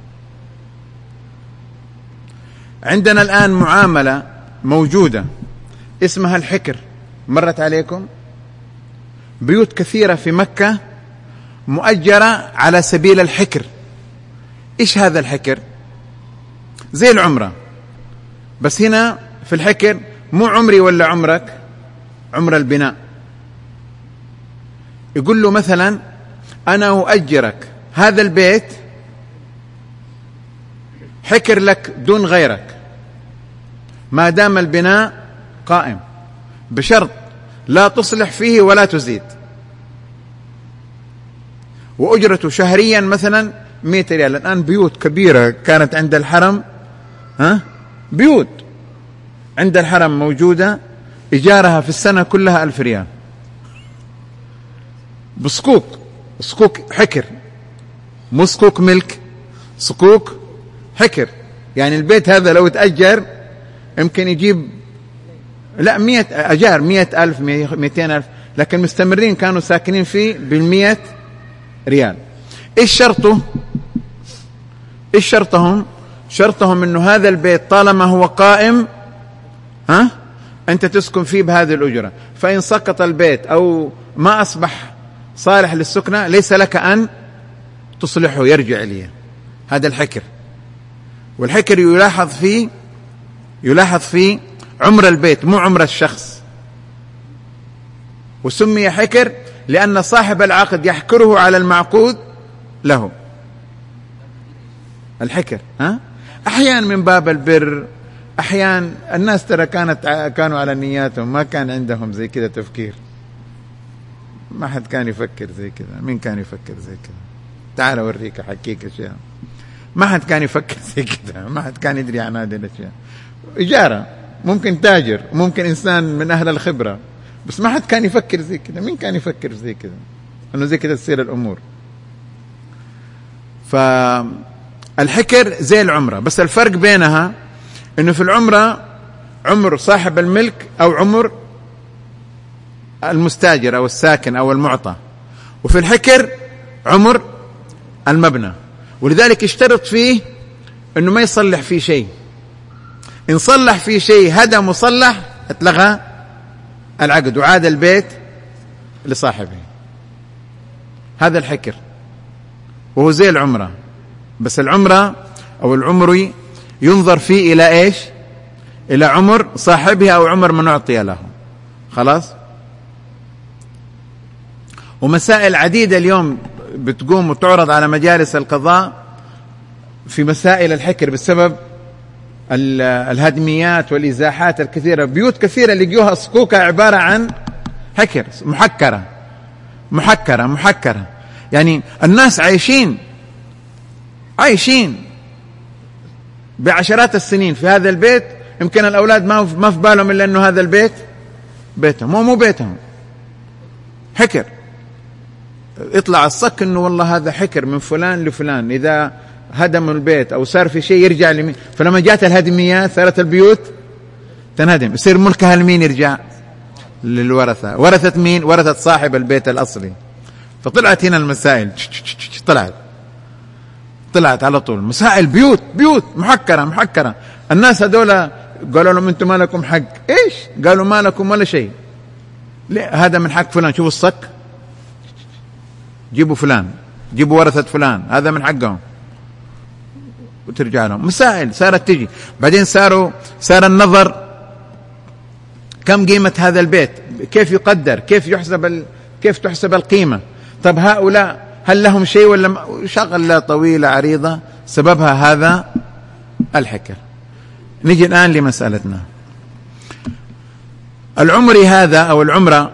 عندنا الآن معاملة موجودة اسمها الحكر، مرت عليكم؟ بيوت كثيرة في مكة مؤجرة على سبيل الحكر. إيش هذا الحكر؟ زي العمرة، بس هنا في الحكر مو عمري ولا عمرك، عمر البناء. يقول له مثلا: أنا أؤجرك هذا البيت حكر لك دون غيرك ما دام البناء قائم، بشرط لا تصلح فيه ولا تزيد، وأجرته شهريا مثلا مئة ريال. الآن بيوت كبيرة كانت عند الحرم، ها بيوت عند الحرم موجودة إيجارها في السنة كلها ألف ريال، بصكوك، صكوك حكر، مو صكوك ملك، صكوك حكر. يعني البيت هذا لو تأجر يمكن يجيب لا مئة أجار، مئة ألف، مئتين ألف، لكن مستمرين كانوا ساكنين فيه بالمئة ريال. إيش شرطه؟ إيش شرطهم؟ شرطهم أنه هذا البيت طالما هو قائم ها أنت تسكن فيه بهذه الأجرة. فإن سقط البيت أو ما أصبح صالح للسكنة ليس لك أن تصلحه يرجع إليه. هذا الحكر. والحكر يلاحظ فيه يلاحظ فيه عمر البيت مو عمر الشخص. وسمي حكر لأن صاحب العقد يحكره على المعقود له. الحكر ها أحيان من باب البر، أحيان الناس ترى كانت كانوا على نياتهم، ما كان عندهم زي كذا تفكير، ما حد كان يفكر زي كذا. مين كان يفكر زي كذا؟ تعال أوريك أحكيك أشياء. ما حد كان يفكر زي كذا، ما حد كان يدري عن هذه الأشياء. إجارة، ممكن تاجر، ممكن إنسان من أهل الخبرة، بس ما حد كان يفكر زي كذا. مين كان يفكر زي كذا أنه زي كذا تصير الأمور؟ فالحكر زي العمرة، بس الفرق بينها أنه في العمرة عمر صاحب الملك أو عمر المستاجر أو الساكن أو المعطى، وفي الحكر عمر المبنى. ولذلك اشترط فيه أنه ما يصلح فيه شيء. إن صلح فيه شيء هدم وصلح اتلغى العقد وعاد البيت لصاحبه. هذا الحكر، وهو زي العمرة، بس العمرة أو العمري ينظر فيه إلى إيش؟ إلى عمر صاحبها أو عمر من أعطي له. خلاص. ومسائل عديدة اليوم بتقوم وتعرض على مجالس القضاء في مسائل الحكر بسبب الهدميات والإزاحات الكثيرة. بيوت كثيرة لقيوها صكوكة عبارة عن حكر، محكرة محكرة محكرة. يعني الناس عايشين عايشين بعشرات السنين في هذا البيت، يمكن الأولاد ما ما في بالهم إلا أنه هذا البيت بيتهم. مو مو بيتهم، حكر. يطلع الصك أنه والله هذا حكر من فلان لفلان، إذا هدم البيت أو صار في شيء يرجع لمين. فلما جاءت الهدميات صارت البيوت تنهدم، يصير ملكها لمين؟ يرجع للورثة. ورثة مين؟ ورثة صاحب البيت الأصلي. فطلعت هنا المسائل، طلعت طلعت على طول مسائل بيوت بيوت محكرة محكرة. الناس هذولا قالوا لهم أنتم ما لكم حق. إيش؟ قالوا ما لكم ولا شيء. هذا من حق فلان. شوفوا الصك، جيبوا فلان، جيبوا ورثة فلان، هذا من حقهم، وترجع لهم. مسائل صارت تجي. بعدين صاروا صار النظر كم قيمة هذا البيت، كيف يقدر، كيف يحسب ال... كيف تحسب القيمة. طب هؤلاء هل لهم شيء ولا شغلة طويلة عريضة سببها هذا الحكر. نجي الآن لمسألتنا. العمري هذا أو العمرة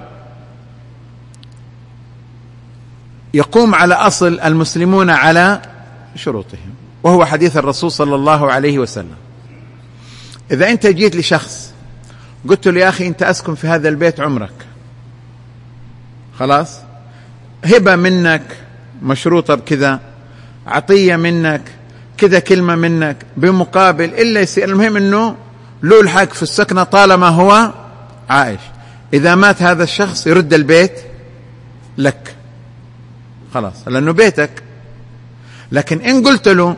يقوم على أصل المسلمون على شروطهم، وهو حديث الرسول صلى الله عليه وسلم. إذا أنت جيت لشخص قلت له يا أخي أنت أسكن في هذا البيت عمرك، خلاص، هبة منك مشروطة بكذا، عطية منك كذا، كلمة منك بمقابل إلا يصير المهم أنه له الحق في السكنة طالما هو عايش. إذا مات هذا الشخص يرد البيت لك، خلاص، لأنه بيتك. لكن إن قلت له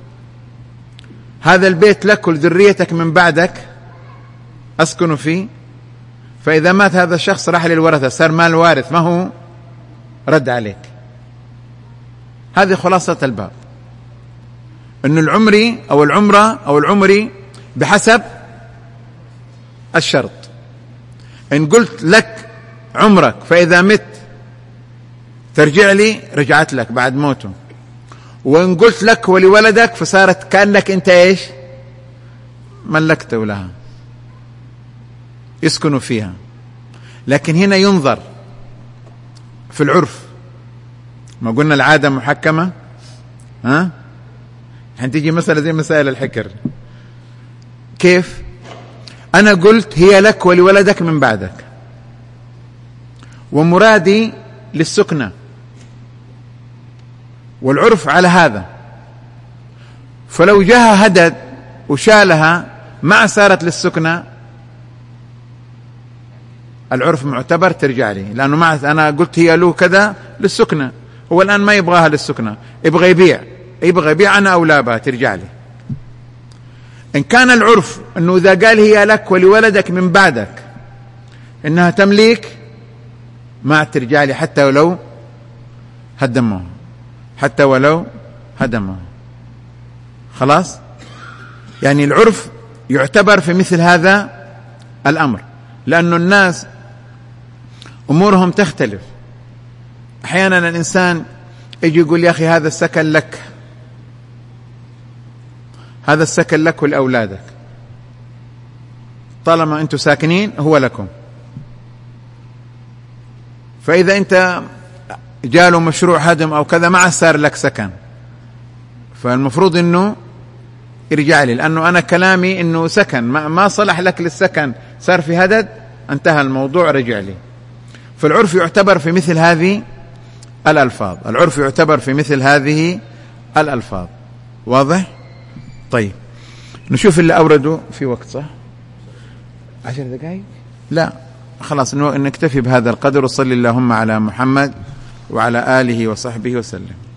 هذا البيت لك ولذريتك من بعدك أسكنوا فيه، فإذا مات هذا الشخص راح للورثة، صار مال وارث، ما هو رد عليك. هذه خلاصة الباب، أن العمري أو العمرة أو العمري بحسب الشرط. إن قلت لك عمرك فإذا مت ترجع لي، رجعت لك بعد موته. وإن قلت لك ولولدك فصارت كأنك أنت إيش؟ ملكته لها، يسكنوا فيها. لكن هنا ينظر في العرف، ما قلنا العادة محكمة. ها هنتيجي مسألة زي مسائل الحكر. كيف؟ أنا قلت هي لك ولولدك من بعدك، ومرادي للسكنة، والعرف على هذا. فلو جاها هدد وشالها ما صارت للسكنة، العرف معتبر، ترجع لي، لأنه ما أنا قلت هي له كذا للسكنة، هو الآن ما يبغاها للسكنة، يبغى يبيع، يبغى يبيع أنا أولى بها، ترجع لي. إن كان العرف أنه إذا قال هي لك ولولدك من بعدك إنها تمليك، ما ترجع لي حتى ولو هدموه، حتى ولو هدموه. خلاص؟ يعني العرف يعتبر في مثل هذا الأمر، لأن الناس أمورهم تختلف. أحيانا الإنسان يجي يقول يا أخي هذا السكن لك، هذا السكن لك ولأولادك، طالما أنتم ساكنين هو لكم. فإذا أنت جاله مشروع هدم أو كذا ما صار لك سكن، فالمفروض أنه يرجع لي، لأنه أنا كلامي أنه سكن ما صلح لك للسكن، صار في هدد، انتهى الموضوع، رجع لي. فالعرف يعتبر في مثل هذه الألفاظ، العرف يعتبر في مثل هذه الألفاظ. واضح؟ طيب نشوف اللي أوردوا في وقت، صح؟ عشر دقائق؟ لا خلاص نكتفي بهذا القدر. وصلي اللهم على محمد وعلى آله وصحبه وسلم.